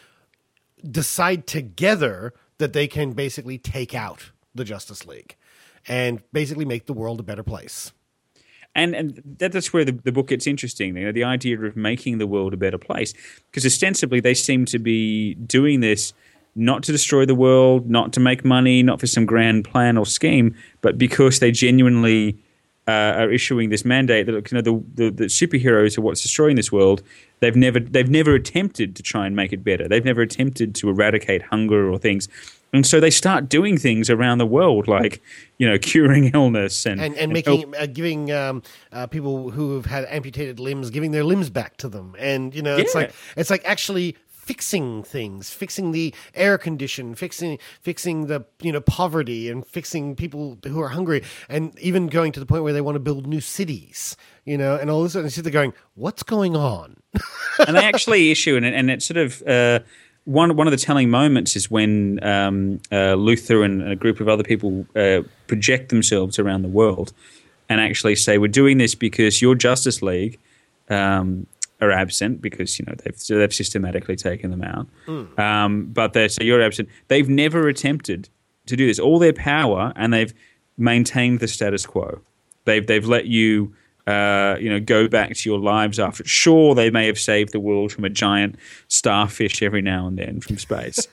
decide together that they can basically take out the Justice League and basically make the world a better place. And and that, that's where the, the book gets interesting. You know, the idea of making the world a better place, because ostensibly they seem to be doing this not to destroy the world, not to make money, not for some grand plan or scheme, but because they genuinely uh, are issuing this mandate that, you know, the, the the superheroes are what's destroying this world. They've never they've never attempted to try and make it better. They've never attempted to eradicate hunger or things. And so they start doing things around the world, like, you know, curing illness and and, and, and making uh, giving um, uh, people who have had amputated limbs, giving their limbs back to them, and you know, it's Yeah. like it's like actually fixing things, fixing the air condition, fixing fixing the you know poverty, and fixing people who are hungry, and even going to the point where they want to build new cities, you know, and all this. And they're going, what's going on? And they actually issue, and, and it's sort of. Uh, One one of the telling moments is when um, uh, Luthor and a group of other people uh, project themselves around the world and actually say, "We're doing this because your Justice League um, are absent because you know they've so they've systematically taken them out." Mm. Um, but they so you're absent. They've never attempted to do this. All their power, and they've maintained the status quo. They've they've let you. Uh, you know, go back to your lives after. Sure, they may have saved the world from a giant starfish every now and then from space,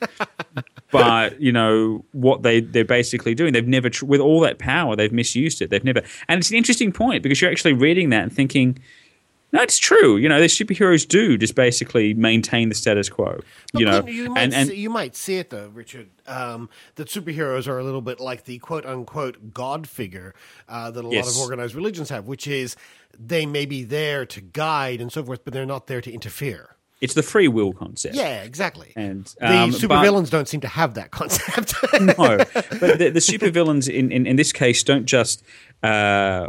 but you know what they they're basically doing. They've never, tr- with all that power, they've misused it. They've never, and it's an interesting point because you're actually reading that and thinking, no, it's true. You know, the superheroes do just basically maintain the status quo. You know, you might, and, and see, you might see it though, Richard, um, that superheroes are a little bit like the quote unquote God figure uh, that a lot Yes. of organized religions have, which is they may be there to guide and so forth, but they're not there to interfere. it's the free will concept. Yeah, exactly. And The um, supervillains don't seem to have that concept. No, but the, the supervillains in, in, in this case don't just, uh,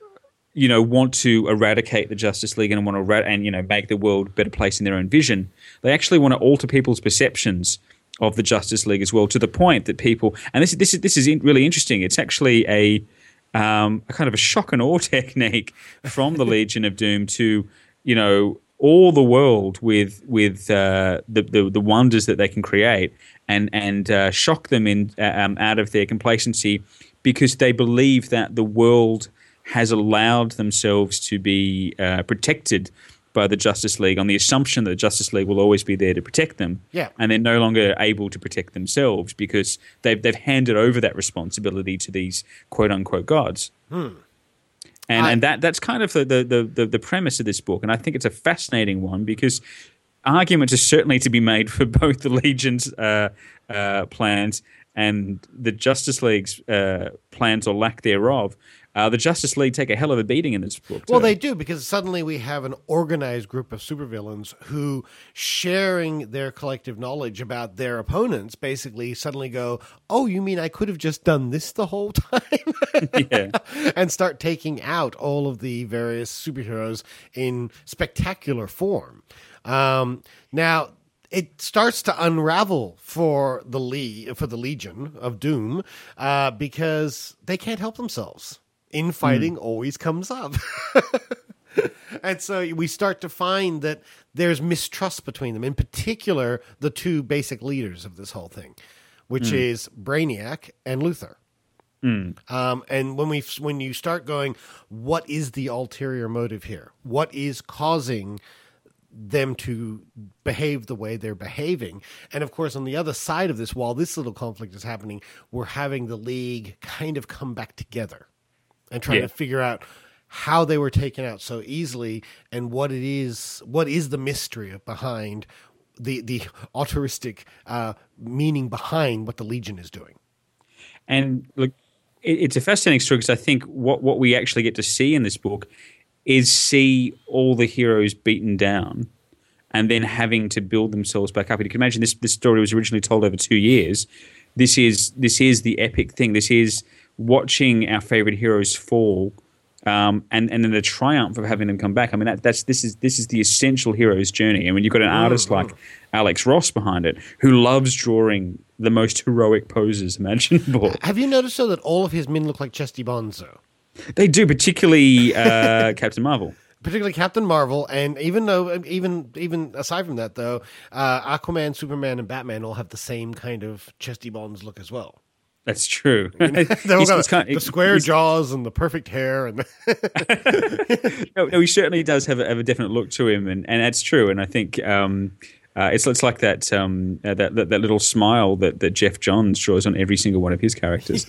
you know, want to eradicate the Justice League and want to ra- and you know make the world a better place in their own vision. They actually want to alter people's perceptions of the Justice League as well, to the point that people, and this this is this is really interesting. It's actually a um, a kind of a shock and awe technique from the Legion of Doom to, you know, all the world with with uh, the, the the wonders that they can create, and and uh, shock them in um, out of their complacency, because they believe that the world has allowed themselves to be uh, protected by the Justice League on the assumption that the Justice League will always be there to protect them. Yeah. And they're no longer able to protect themselves because they've they've handed over that responsibility to these quote unquote gods. Hmm. And I- and that that's kind of the, the the the premise of this book, and I think it's a fascinating one because arguments are certainly to be made for both the Legion's uh, uh, plans and the Justice League's uh, plans or lack thereof. Uh, the Justice League take a hell of a beating in this book. Well, too. they do, because suddenly we have an organized group of supervillains who, sharing their collective knowledge about their opponents, basically suddenly go, oh, you mean I could have just done this the whole time? Yeah. And start taking out all of the various superheroes in spectacular form. Um, now, it starts to unravel for the Le- for the Legion of Doom uh, because they can't help themselves. Infighting mm. always comes up. And so we start to find that there's mistrust between them, in particular, the two basic leaders of this whole thing, which Mm. is Brainiac and Luthor. Mm. Um, and when we when you start going, what is the ulterior motive here? What is causing them to behave the way they're behaving? And of course, on the other side of this, while this little conflict is happening, we're having the League kind of come back together and trying Yeah. to figure out how they were taken out so easily and what it is, what is the mystery behind the the altruistic uh, meaning behind what the Legion is doing. And look, it, it's a fascinating story because I think what, what we actually get to see in this book is see all the heroes beaten down and then having to build themselves back up. And you can imagine this this story was originally told over two years. This is this is the epic thing. This is watching our favorite heroes fall, um, and and then the triumph of having them come back. I mean, that, that's this is this is the essential hero's journey. And when you've got an artist like Alex Ross behind it, who loves drawing the most heroic poses imaginable. Have you noticed, though, that all of his men look like Chesty Bonzo? They do, particularly uh, Captain Marvel. Particularly Captain Marvel, and even though, even even aside from that, though, uh, Aquaman, Superman, and Batman all have the same kind of chesty bones look as well. That's true. They've all He's- got he's kind- the square he's- jaws and the perfect hair, and no, no, he certainly does have a, have a definite look to him, and, and that's true. And I think um, uh, it's it's like that, um, uh, that that that little smile that, that Jeff Johns draws on every single one of his characters.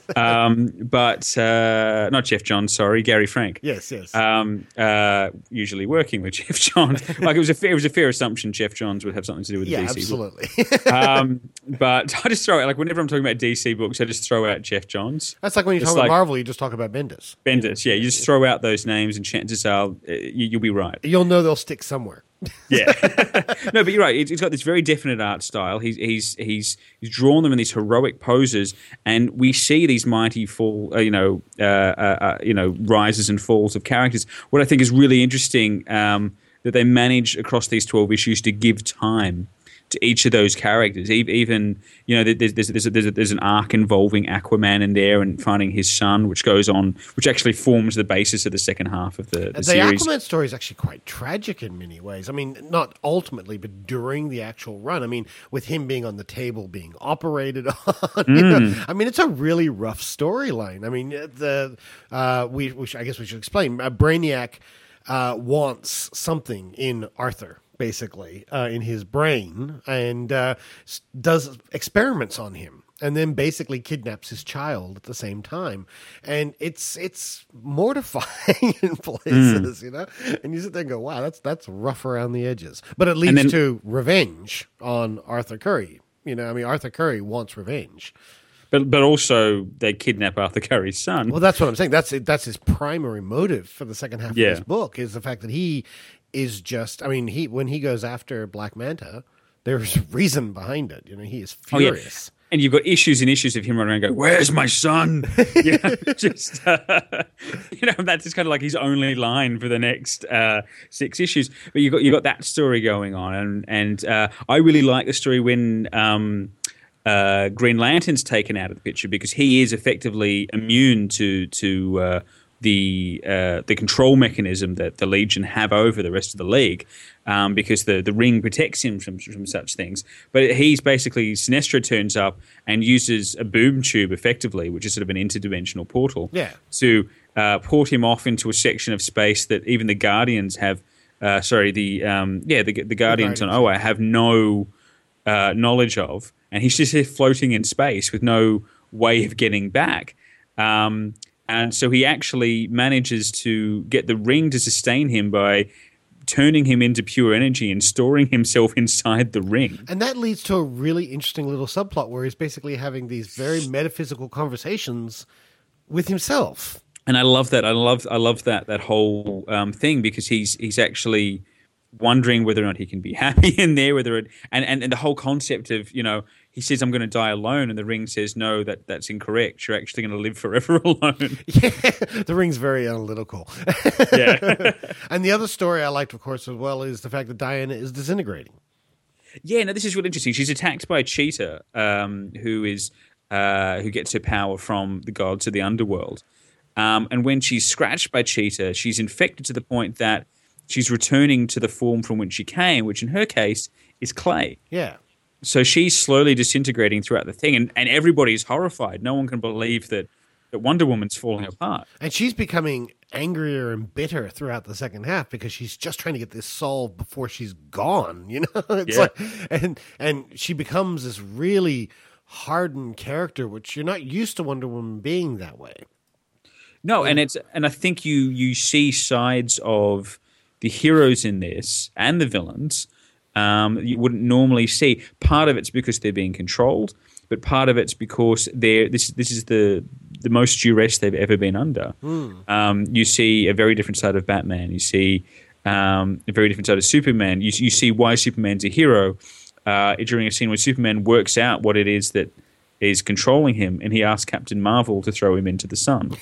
um, but uh, not Jeff Johns, sorry, Gary Frank. yes, yes. Um, uh, usually working with Jeff Johns. Like it was a fair, it was a fair assumption Jeff Johns would have something to do with the yeah, D C book. absolutely. um, but I just throw out, like, whenever I'm talking about D C books, I just throw out Jeff Johns. That's like when you It's talk about like- Marvel, you just talk about Bendis. Bendis, yeah, you just throw out those names and chances are uh, you, you'll be right. You'll know they'll stick somewhere. Yeah, no, but you're right. It's, it's got this very definite art style. He's he's he's he's drawn them in these heroic poses, and we see these mighty fall, uh, you know, uh, uh, uh, you know, rises and falls of characters. What I think is really interesting um, that they manage across these twelve issues to give time to each of those characters. E- Even, you know, there's there's there's, a, there's, a, there's an arc involving Aquaman in there and finding his son, which goes on, which actually forms the basis of the second half of the, the, The series. Aquaman story is actually quite tragic in many ways. I mean, not ultimately, but during the actual run. I mean, with him being on the table, being operated on. You know? Mm. I mean, it's a really rough storyline. I mean, the uh, we, we should, I guess we should explain. Uh, Brainiac uh, wants something in Arthur, basically, uh, in his brain, and uh, s- does experiments on him, and then basically kidnaps his child at the same time. And it's it's mortifying in places, Mm. you know? And you sit there and go, wow, that's that's rough around the edges. But it leads then- to revenge on Arthur Curry. You know, I mean, Arthur Curry wants revenge. But but also they kidnap Arthur Curry's son. Well, that's what I'm saying. That's that's his primary motive for the second half Yeah. of this book, is the fact that he is just, I mean, he when he goes after Black Manta, there's reason behind it. You know, he is Oh, yeah. furious. And you've got issues and issues of him running around going, "Where's my son?" You know, just uh, you know, that's just kind of like his only line for the next uh, six issues. But you got you got that story going on, and and uh, I really like the story when um, uh, Green Lantern's taken out of the picture, because he is effectively immune to to uh, the uh, the control mechanism that the Legion have over the rest of the League, um, because the, the ring protects him from from such things. But he's basically, Sinestro turns up and uses a boom tube, effectively, which is sort of an interdimensional portal, Yeah. to uh, port him off into a section of space that even the Guardians have. Uh, sorry, the um, yeah, the the Guardians on Guardians. Oa have no uh, knowledge of, and he's just here floating in space with no way of getting back. Um, and so he actually manages to get the ring to sustain him by turning him into pure energy and storing himself inside the ring. And that leads to a really interesting little subplot where he's basically having these very metaphysical conversations with himself. And I love that. I love I love that that whole um, thing, because he's he's actually wondering whether or not he can be happy in there, whether it and, and, and the whole concept of, you know, he says, I'm going to die alone, and the ring says, no, that that's incorrect. You're actually going to live forever alone. Yeah, the ring's very analytical. Yeah. And the other story I liked, of course, as well, is the fact that Diana is disintegrating. Yeah, no, this is really interesting. She's attacked by Cheetah, um, who is uh, who gets her power from the gods of the underworld. Um, and when she's scratched by Cheetah, she's infected to the point that she's returning to the form from which she came, which in her case is clay. Yeah. So she's slowly disintegrating throughout the thing, and, and everybody's horrified. No one can believe that, that Wonder Woman's falling apart. And she's becoming angrier and bitter throughout the second half because she's just trying to get this solved before she's gone, you know? It's Yeah. like, and and she becomes this really hardened character, which you're not used to Wonder Woman being that way. No, and it's and I think you you see sides of the heroes in this and the villains um, you wouldn't normally see. Part of it's because they're being controlled, but part of it's because they're this this is the the most duress they've ever been under. Mm. Um, you see a very different side of Batman. You see um, a very different side of Superman. You you see why Superman's a hero uh, during a scene where Superman works out what it is that is controlling him, and he asks Captain Marvel to throw him into the sun.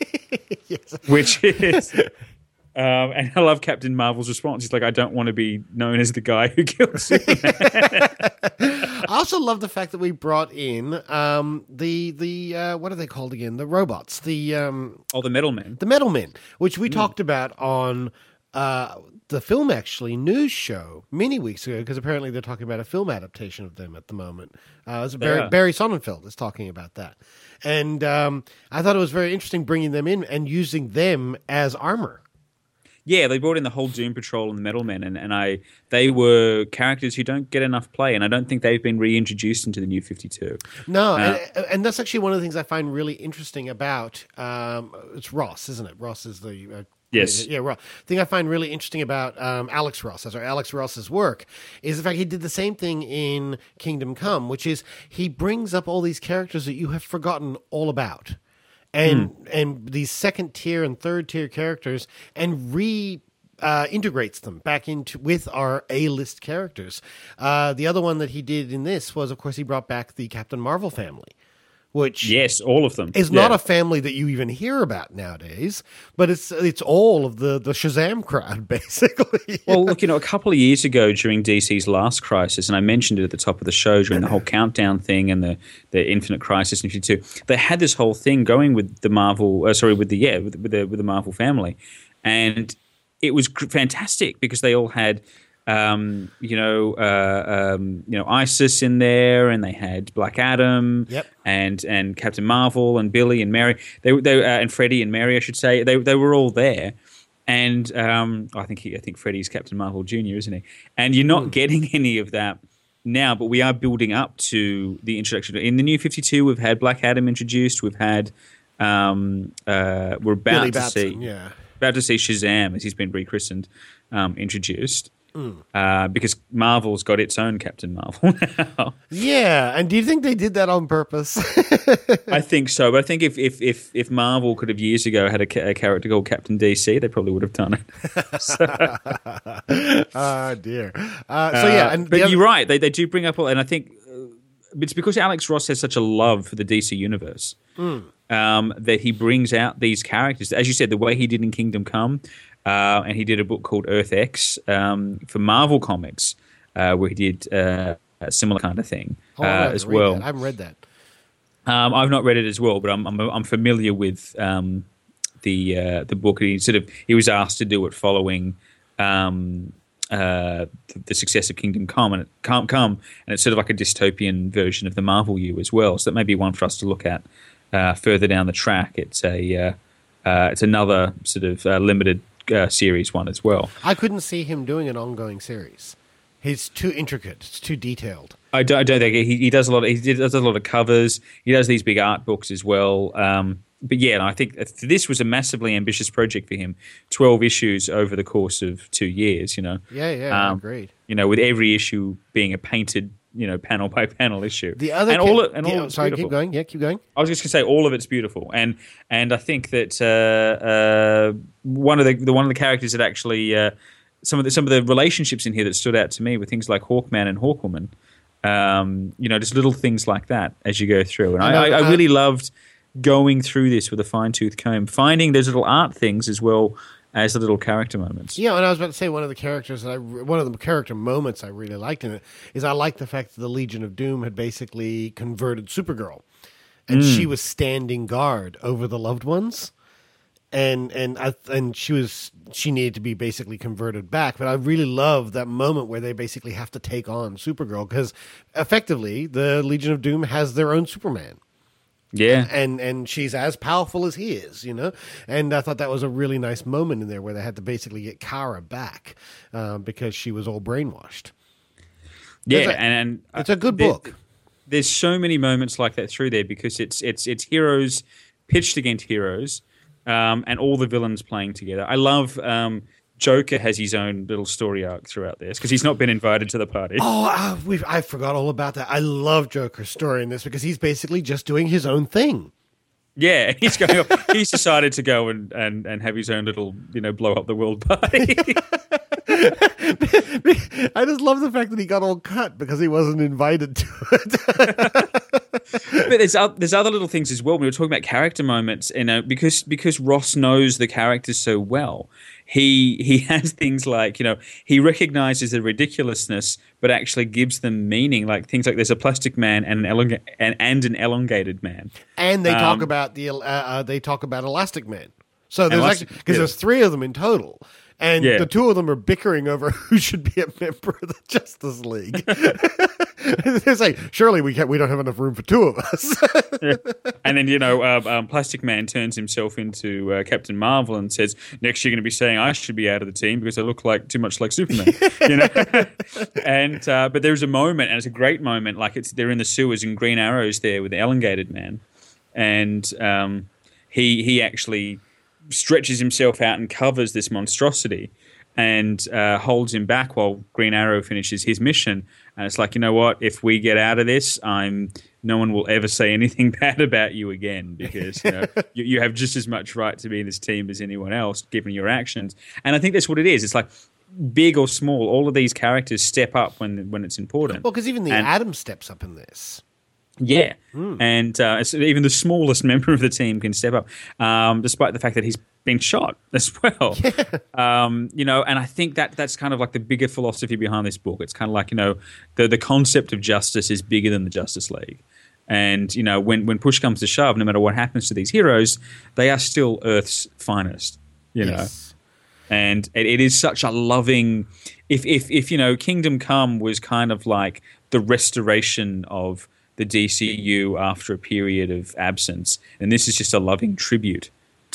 Yes. Which is, um, and I love Captain Marvel's response. He's like, I don't want to be known as the guy who killed Superman. I also love the fact that we brought in um, the the uh, what are they called again? The robots, the um, oh, the Metal Men, the Metal Men, which we talked about on uh, the Film Actually news show many weeks ago, because apparently they're talking about a film adaptation of them at the moment. Uh, it's Barry, Barry Sonnenfeld is talking about that. And um, I thought it was very interesting bringing them in and using them as armor. Yeah, they brought in the whole Doom Patrol and the Metal Men, and, and I they were characters who don't get enough play, and I don't think they've been reintroduced into the New fifty-two. No, uh, and, and that's actually one of the things I find really interesting about um, it's Ross, isn't it? Ross is the uh, yes, yeah. Ross. The thing I find really interesting about um, Alex Ross, or Alex Ross's work, is the fact he did the same thing in Kingdom Come, which is he brings up all these characters that you have forgotten all about. And mm. and these second tier and third tier characters, and re uh, integrates them back into with our A list characters. Uh, the other one that he did in this was, of course, he brought back the Captain Marvel family, which yes, all of them is yeah. not a family that you even hear about nowadays. But it's it's all of the the Shazam crowd, basically. Well, look, you know, a couple of years ago during D C's last crisis, and I mentioned it at the top of the show during the whole countdown thing and the, the Infinite Crisis in fifty-two, they had this whole thing going with the Marvel, uh, sorry, with the yeah, with, with the with the Marvel family, and it was fantastic because they all had. Um, you know, uh, um, you know, Isis in there, and they had Black Adam, yep. and and Captain Marvel, and Billy and Mary. They they uh, and Freddie and Mary, I should say. They they were all there, and um, I think he, I think Freddie's Captain Marvel Junior, isn't he? And you're not mm. getting any of that now, but we are building up to the introduction in the New fifty-two. We've had Black Adam introduced. We've had um, uh, we're about Billy to Batson, see yeah. about to see Shazam, as he's been rechristened, um, introduced. Mm. Uh, because Marvel's got its own Captain Marvel now. Yeah, and do you think they did that on purpose? I think so, but I think if if if, if Marvel could have years ago had a, a character called Captain D C, they probably would have done it. so, oh dear. Uh, so yeah, and uh, but other- you're right. They they do bring up, and I think it's because Alex Ross has such a love for the D C universe mm. um, that he brings out these characters, as you said, the way he did in Kingdom Come. Uh, and he did a book called Earth X um, for Marvel Comics, uh, where he did uh, a similar kind of thing oh, uh, as well. That. I haven't read that. Um, I've not read it as well, but I'm I'm, I'm familiar with um, the uh, the book. He sort of he was asked to do it following um, uh, the success of Kingdom Come, and it can't come, and it's sort of like a dystopian version of the Marvel U as well. So that may be one for us to look at uh, further down the track. It's a uh, uh, it's another sort of uh, limited. Uh, series one as well. I couldn't see him doing an ongoing series. He's too intricate. It's too detailed. I don't, I don't think he, he does a lot. Of, he does a lot of covers. He does these big art books as well. Um, but yeah, I think this was a massively ambitious project for him. Twelve issues over the course of two years. You know. Yeah, yeah, um, agreed. You know, with every issue being a painted, you know, panel by panel issue. The other, and ca- all, of, and all yeah, of it's sorry, beautiful. keep going. Yeah, keep going. I was just going to say all of it's beautiful, and and I think that uh, uh, one of the, the one of the characters that actually uh, some of the some of the relationships in here that stood out to me were things like Hawkman and Hawkwoman. Um, you know, just little things like that as you go through, and I, I, I really loved going through this with a fine tooth comb, finding those little art things as well as the little character moments. Yeah, and I was about to say one of the characters that I, one of the character moments I really liked in it is I liked the fact that the Legion of Doom had basically converted Supergirl, and Mm. she was standing guard over the loved ones, and and I, and she was she needed to be basically converted back. But I really love that moment where they basically have to take on Supergirl because effectively the Legion of Doom has their own Superman. Yeah, and and she's as powerful as he is, you know. And I thought that was a really nice moment in there where they had to basically get Kara back uh, because she was all brainwashed. Yeah, It's a- and, and it's a good there- book. There's so many moments like that through there because it's it's it's heroes pitched against heroes, um, and all the villains playing together. I love. Um, Joker has his own little story arc throughout this because he's not been invited to the party. Oh, uh, we I forgot all about that. I love Joker's story in this because he's basically just doing his own thing. Yeah, he's going. He's decided to go and, and, and have his own little, you know, blow up the world party. I just love the fact that he got all cut because he wasn't invited to it. But there's o- there's other little things as well. We were talking about character moments, you know, because because Ross knows the characters so well. He he has things like, you know, he recognizes the ridiculousness, but actually gives them meaning. Like things like there's a plastic man and an elonga- and, and an elongated man, And they talk Um, about the uh, uh, they talk about Elastic Man. So there's Unless- actually because yeah. there's three of them in total, and Yeah. the two of them are bickering over who should be a member of the Justice League. It's like, surely we can't, we don't have enough room for two of us. Yeah. And then, you know, uh, um, Plastic Man turns himself into uh, Captain Marvel and says, next you're going to be saying I should be out of the team because I look like too much like Superman. you know? and uh, But there's a moment, and it's a great moment, like it's they're in the sewers and Green Arrow's there with the elongated man. And um, he he actually stretches himself out and covers this monstrosity and uh, holds him back while Green Arrow finishes his mission. And it's like, you know what? If we get out of this, I'm no one will ever say anything bad about you again because you know you, you have just as much right to be in this team as anyone else, given your actions. And I think that's what it is. It's like big or small, all of these characters step up when when it's important. Well, because even the And- Atom steps up in this. Yeah, Mm. and uh, so even the smallest member of the team can step up, um, despite the fact that he's been shot as well. Um, you know, and I think that that's kind of like the bigger philosophy behind this book. It's kind of like, you know, the the concept of justice is bigger than the Justice League. And, you know, when, when push comes to shove, no matter what happens to these heroes, they are still Earth's finest, you know. Yes. And it, it is such a loving if, if if you know, Kingdom Come was kind of like the restoration of the D C U after a period of absence, and this is just a loving tribute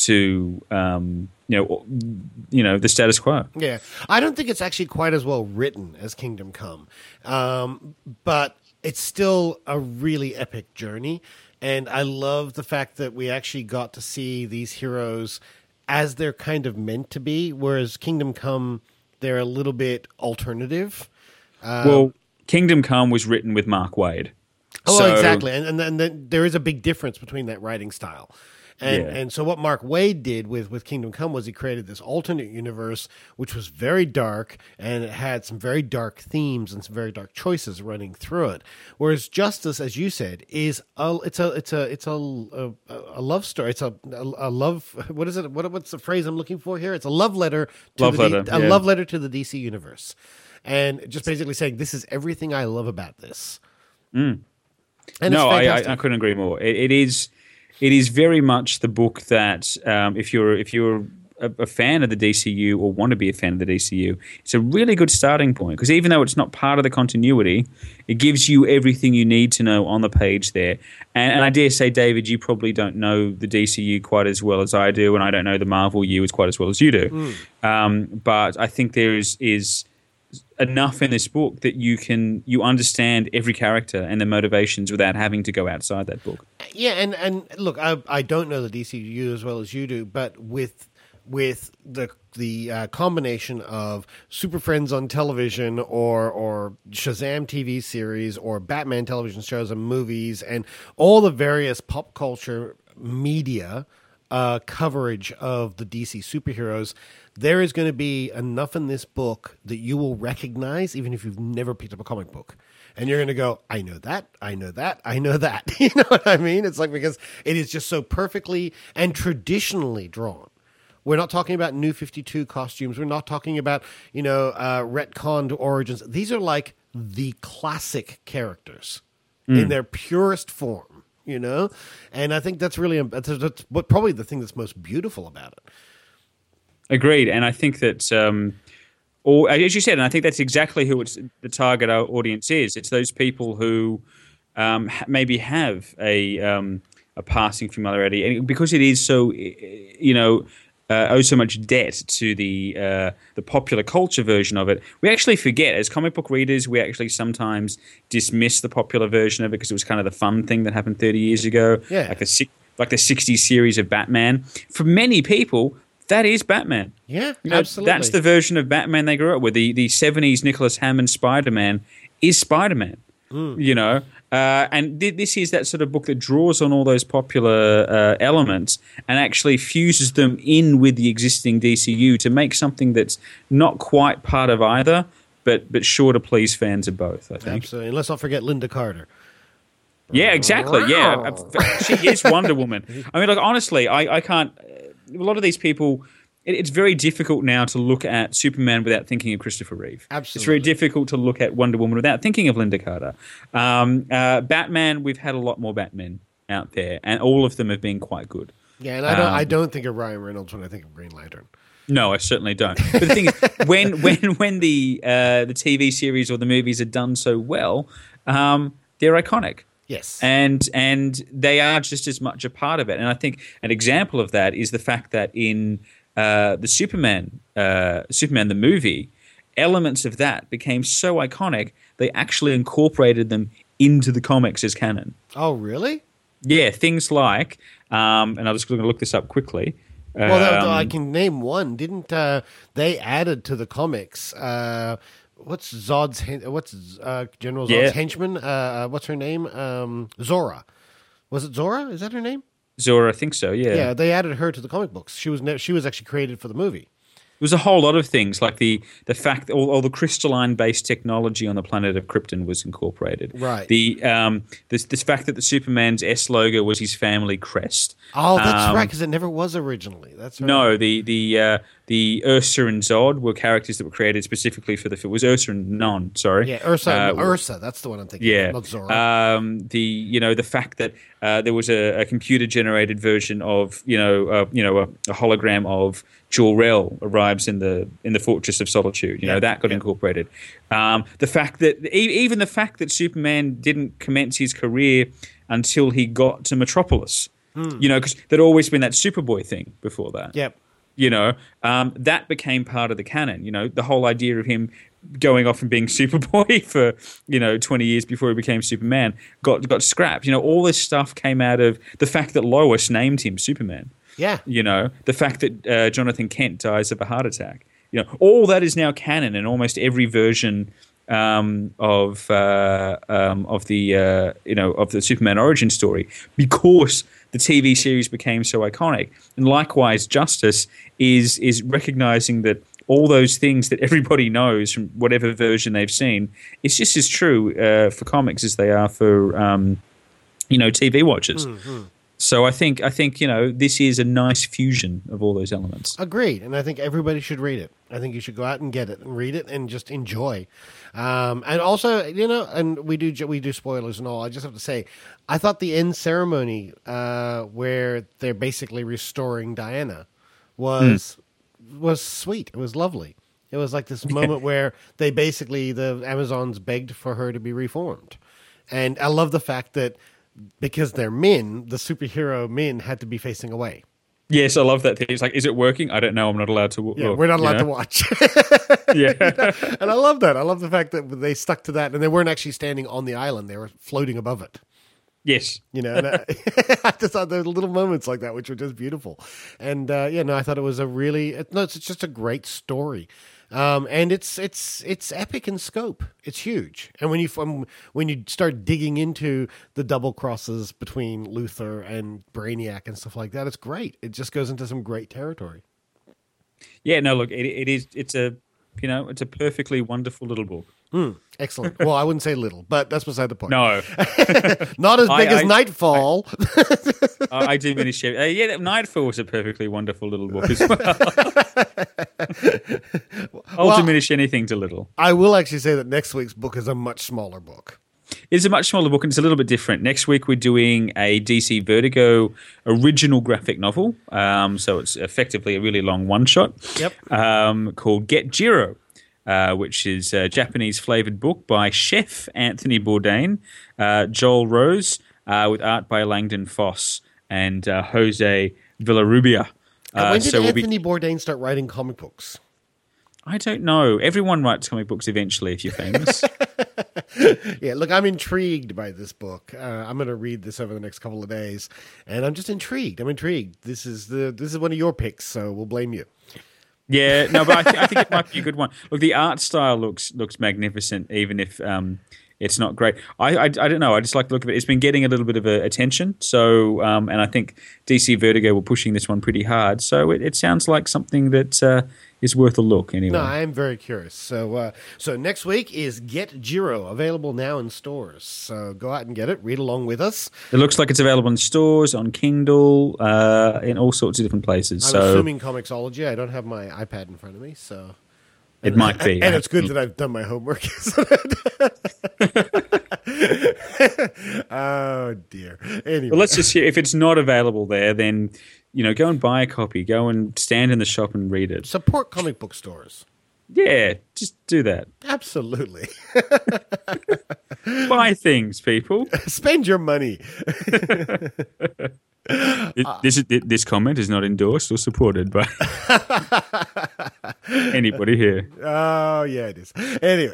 to um, you know you know the status quo. Yeah, I don't think it's actually quite as well written as Kingdom Come, um, but it's still a really epic journey, and I love the fact that we actually got to see these heroes as they're kind of meant to be, whereas Kingdom Come, they're a little bit alternative. Um, well, Kingdom Come was written with Mark Waid. Oh, So- exactly, and and then, then there is a big difference between that writing style, and Yeah. and so what Mark Waid did with with Kingdom Come was he created this alternate universe which was very dark and it had some very dark themes and some very dark choices running through it. Whereas Justice, as you said, is a it's a it's a it's a a, a love story. It's a, a a love. What is it? What what's the phrase I'm looking for here? It's a love letter to Love the letter, D, a yeah. love letter to the D C universe, and just basically saying this is everything I love about this. Mm. And no, it's I, I, fantastic. I couldn't agree more. It, it is, it is very much the book that um, if you're if you're a, a fan of the D C U or want to be a fan of the D C U, it's a really good starting point because even though it's not part of the continuity, it gives you everything you need to know on the page there. And, and I dare say, David, you probably don't know the D C U quite as well as I do, and I don't know the Marvel U as quite as well as you do. Mm. Um, but I think there is is. enough in this book that you can you understand every character and their motivations without having to go outside that book. Yeah, and, and look, I I don't know the D C U as well as you do, but with with the the uh, combination of Super Friends on television or or Shazam T V series or Batman television shows and movies and all the various pop culture media uh, coverage of the D C superheroes, there is going to be enough in this book that you will recognize even if you've never picked up a comic book. And you're going to go, I know that, I know that, I know that. You know what I mean? It's like because it is just so perfectly and traditionally drawn. We're not talking about New fifty-two costumes. We're not talking about, you know, uh, retconned origins. These are like the classic characters Mm. in their purest form, you know? And I think that's really, that's, that's what probably the thing that's most beautiful about it. Agreed, and I think that, um, or as you said, and I think that's exactly who it's, the target audience is. It's those people who um, ha- maybe have a um, a passing familiarity, and because it is so, you know, uh, owe so much debt to the uh, the popular culture version of it. We actually forget, as comic book readers, we actually sometimes dismiss the popular version of it because it was kind of the fun thing that happened thirty years ago, Yeah. like the si- like the sixties series of Batman. For many people, that is Batman. Yeah, You know, absolutely. that's the version of Batman they grew up with. The the seventies Nicholas Hammond Spider-Man is Spider-Man. Mm. You know, uh, and th- this is that sort of book that draws on all those popular uh, elements and actually fuses them in with the existing D C U to make something that's not quite part of either, but but sure to please fans of both, I think. Absolutely. And let's not forget Linda Carter. Yeah, exactly. Yeah, she is Wonder Woman. I mean, like honestly, I, I can't. A lot of these people, it, it's very difficult now to look at Superman without thinking of Christopher Reeve. Absolutely. It's very difficult to look at Wonder Woman without thinking of Linda Carter. Um, uh, Batman, we've had a lot more Batmen out there, and all of them have been quite good. Yeah, and I don't, Um, I don't think of Ryan Reynolds when I think of Green Lantern. No, I certainly don't. But the thing is, when when when the uh, the T V series or the movies are done so well, um, they're iconic. Yes, and and they are just as much a part of it. And I think an example of that is the fact that in uh, the Superman uh, Superman the movie, elements of that became so iconic they actually incorporated them into the comics as canon. Oh, really? Yeah, things like, um, and I'm just going to look this up quickly. Well, that, Um, I can name one. Didn't uh, they added to the comics? Uh, what's Zod's? hen- What's uh, General Zod's Yeah. henchman? Uh, what's her name? Um, Zora. Was it Zora? Is that her name? Zora, I think so. Yeah, Yeah, they added her to the comic books. She was ne- she was actually created for the movie. It was a whole lot of things, like the the fact that all, all the crystalline-based technology on the planet of Krypton was incorporated. Right. The um this this fact that the Superman's S logo was his family crest. Oh, that's Um, right, because it never was originally. That's right. No, the the uh, the Ursa and Zod were characters that were created specifically for the film. It was Ursa and Non, sorry. Yeah, Ursa. Uh, Ursa. That's the one I'm thinking. Yeah, of, not Zora. um, the you know the fact that uh, there was a, a computer generated version of you know uh, you know a, a hologram of Jor-El arrives in the in the Fortress of Solitude. You know Yeah, that got yeah. incorporated. Um, the fact that e- even the fact that Superman didn't commence his career until he got to Metropolis. Hmm. You know, because there'd always been that Superboy thing before that. Yep. You know, um, that became part of the canon. You know, the whole idea of him going off and being Superboy for, you know, twenty years before he became Superman got got scrapped. You know, all this stuff came out of the fact that Lois named him Superman. Yeah. You know, the fact that uh, Jonathan Kent dies of a heart attack. You know, all that is now canon in almost every version um, of uh, um, of the uh, you know of the Superman origin story because the T V series became so iconic. And likewise, Justice is is recognizing that all those things that everybody knows from whatever version they've seen, it's just as true uh, for comics as they are for um, you know T V watchers. Mm-hmm. So I think I think you know this is a nice fusion of all those elements. Agreed, and I think everybody should read it. I think you should go out and get it and read it and just enjoy. Um, and also, you know, and we do we do spoilers and all. I just have to say, I thought the end ceremony uh, where they're basically restoring Diana was mm. was sweet. It was lovely. It was like this moment where they basically the Amazons begged for her to be reformed, and I love the fact that because they're men, the superhero men had to be facing away. Yes, I love that thing. It's like, is it working? I don't know. I'm not allowed to. Yeah, look, we're not allowed you know? to watch. Yeah, You know? And I love that. I love the fact that they stuck to that, and they weren't actually standing on the island; they were floating above it. Yes, you know. And I, I just thought there were little moments like that, which were just beautiful. And uh, yeah, no, I thought it was a really it, no, it's just a great story. Um, and it's it's it's epic in scope. It's huge. And when you um, when you start digging into the double crosses between Luthor and Brainiac and stuff like that, it's great. It just goes into some great territory. Yeah, no, look, it, it is. It's a you know, it's a perfectly wonderful little book. Mm, excellent. Well, I wouldn't say little, but that's beside the point. No, not as big I, as I, Nightfall. I, I diminish it. Uh, yeah, Nightfall was a perfectly wonderful little book as well. I'll Well, diminish anything to little. I will actually say that next week's book is a much smaller book. It's a much smaller book and it's a little bit different. Next week we're doing a D C Vertigo original graphic novel. Um, so it's effectively a really long one-shot. Yep. Um, called Get Jiro, uh, which is a Japanese flavored book by chef Anthony Bourdain, uh, Joel Rose, uh, with art by Langdon Foss and uh, Jose Villarrubia. And Uh, when did so we'll Anthony be- Bourdain start writing comic books? I don't know. Everyone writes comic books eventually if you're famous. Yeah, look, I'm intrigued by this book. Uh, I'm going to read this over the next couple of days, and I'm just intrigued. I'm intrigued. This is the this is one of your picks, so we'll blame you. Yeah, no, but I, th- I think it might be a good one. Look, the art style looks looks magnificent, even if um, it's not great. I, I I don't know. I just like the look of it. It's been getting a little bit of a, attention, so um, and I think D C Vertigo were pushing this one pretty hard. So it, it sounds like something that uh, is worth a look. Anyway, No, I am very curious. So, uh, so next week is Get Jiro, available now in stores. So go out and get it. Read along with us. it looks like it's available in stores, on Kindle, uh, in all sorts of different places. I'm so assuming Comixology. I don't have my iPad in front of me, so it might be. And it's good that I've done my homework, isn't it? Oh dear. Anyway, Well, let's just hear if it's not available there, then you know, go and buy a copy. Go and stand in the shop and read it. Support comic book stores. Yeah, just do that. Absolutely. Buy things, people. Spend your money. It, this is, this comment is not endorsed or supported by anybody here. Oh, yeah, it is. Anyway.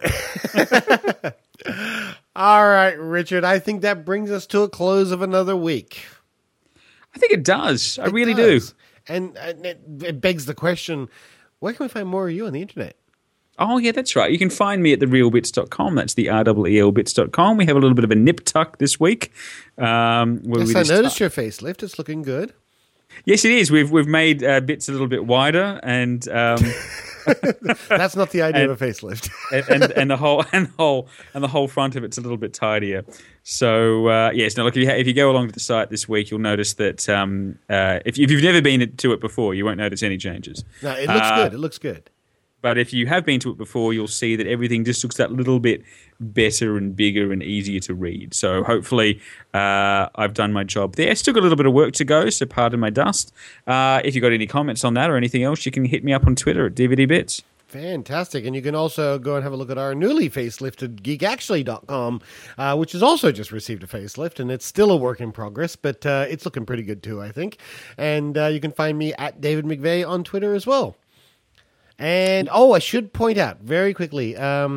All right, Richard, I think that brings us to a close of another week. I think it does. I it really does. do. And, and it, it begs the question, where can we find more of you on the internet? Oh, yeah, that's right. You can find me at the real bits dot com. That's the R E E L bits dot com. We have a little bit of a nip tuck this week. Um, where yes, we I just noticed t- your facelift. It's looking good. Yes, it is. We've we've made uh, bits a little bit wider, and um, that's not the idea and, of a facelift. and, and and the whole and the whole and the whole front of it's a little bit tidier. So uh, yes, now look, if you, if you go along to the site this week, you'll notice that um, uh, if, if you've never been to it before, you won't notice any changes. No, it looks uh, good. It looks good. But if you have been to it before, you'll see that everything just looks that little bit better and bigger and easier to read. So hopefully uh, I've done my job there. Still got a little bit of work to go, so pardon my dust. Uh, if you've got any comments on that or anything else, you can hit me up on Twitter at D V D Bits. Fantastic. And you can also go and have a look at our newly facelifted geek actually dot com, uh, which has also just received a facelift, and it's still a work in progress, but uh, it's looking pretty good too, I think. And uh, you can find me at David McVeigh on Twitter as well. And, oh, I should point out very quickly, um,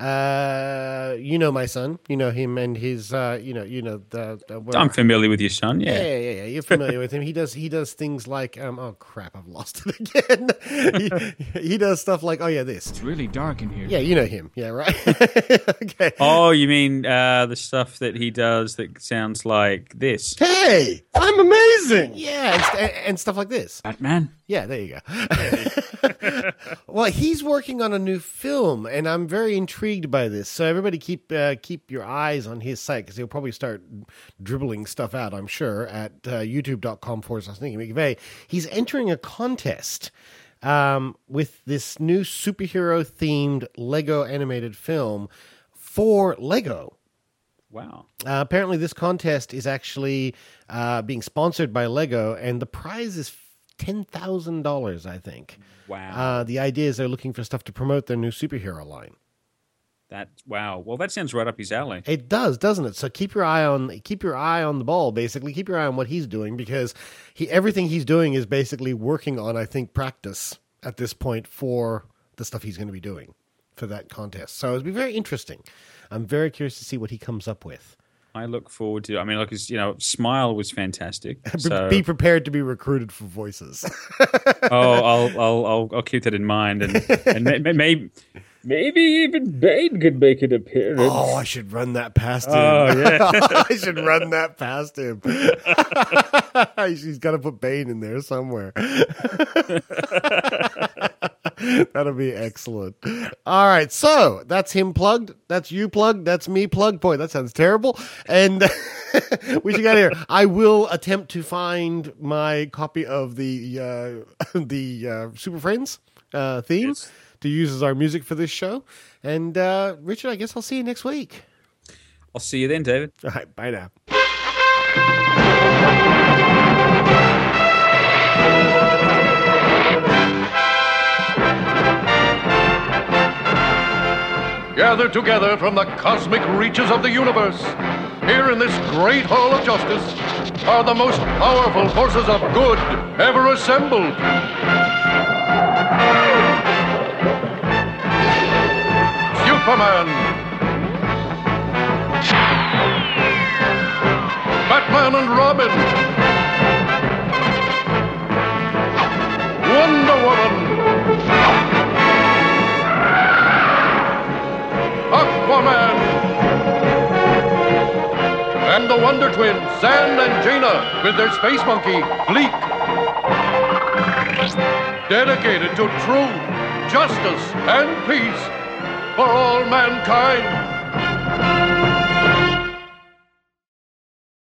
uh, you know my son, you know him and his, uh, you know, you know, the, the well, I'm familiar with your son, yeah. Yeah, yeah, yeah, you're familiar with him. He does, he does things like, um, oh crap, I've lost it again. he, he does stuff like, oh yeah, this. It's really dark in here. Yeah, you know him. Yeah, right. Okay. Oh, you mean uh, the stuff that he does that sounds like this? Hey, I'm amazing. Yeah, and, st- and stuff like this. Batman. Yeah, there you go. Well, he's working on a new film, and I'm very intrigued by this. So everybody keep uh, keep your eyes on his site, because he'll probably start dribbling stuff out, I'm sure, at uh, youtube.com forward slash Nicky McVeigh. He's entering a contest um, with this new superhero-themed Lego animated film for Lego. Wow. Uh, apparently, this contest is actually uh, being sponsored by Lego, and the prize is ten thousand dollars, I think. Wow. Uh, the idea is they're looking for stuff to promote their new superhero line. That wow. Well, that sounds right up his alley. It does, doesn't it? So keep your eye on keep your eye on the ball, basically. Keep your eye on what he's doing, because he everything he's doing is basically working on, I think, practice at this point for the stuff he's going to be doing for that contest. So it'll be very interesting. I'm very curious to see what he comes up with. I look forward to. I mean, like, you know, Smile was fantastic. So. Be prepared to be recruited for voices. oh, I'll, I'll, I'll, I'll keep that in mind, and and maybe, maybe even Bane could make an appearance. Oh, I should run that past him. Oh, yeah, I should run that past him. He's got to put Bane in there somewhere. That'll be excellent. All right, so that's him plugged. That's you plugged. That's me plugged. Boy, that sounds terrible. And we should get here. I will attempt to find my copy of the uh, the uh, Super Friends uh, theme yes. to use as our music for this show. And uh, Richard, I guess I'll see you next week. I'll see you then, David. All right, bye now. Gathered together from the cosmic reaches of the universe, here in this great hall of justice, are the most powerful forces of good ever assembled. Superman, Batman and Robin, Wonder Woman, Aquaman, and the Wonder Twins, Zan and Jaina, with their space monkey, Bleak. Dedicated to truth, justice, and peace for all mankind.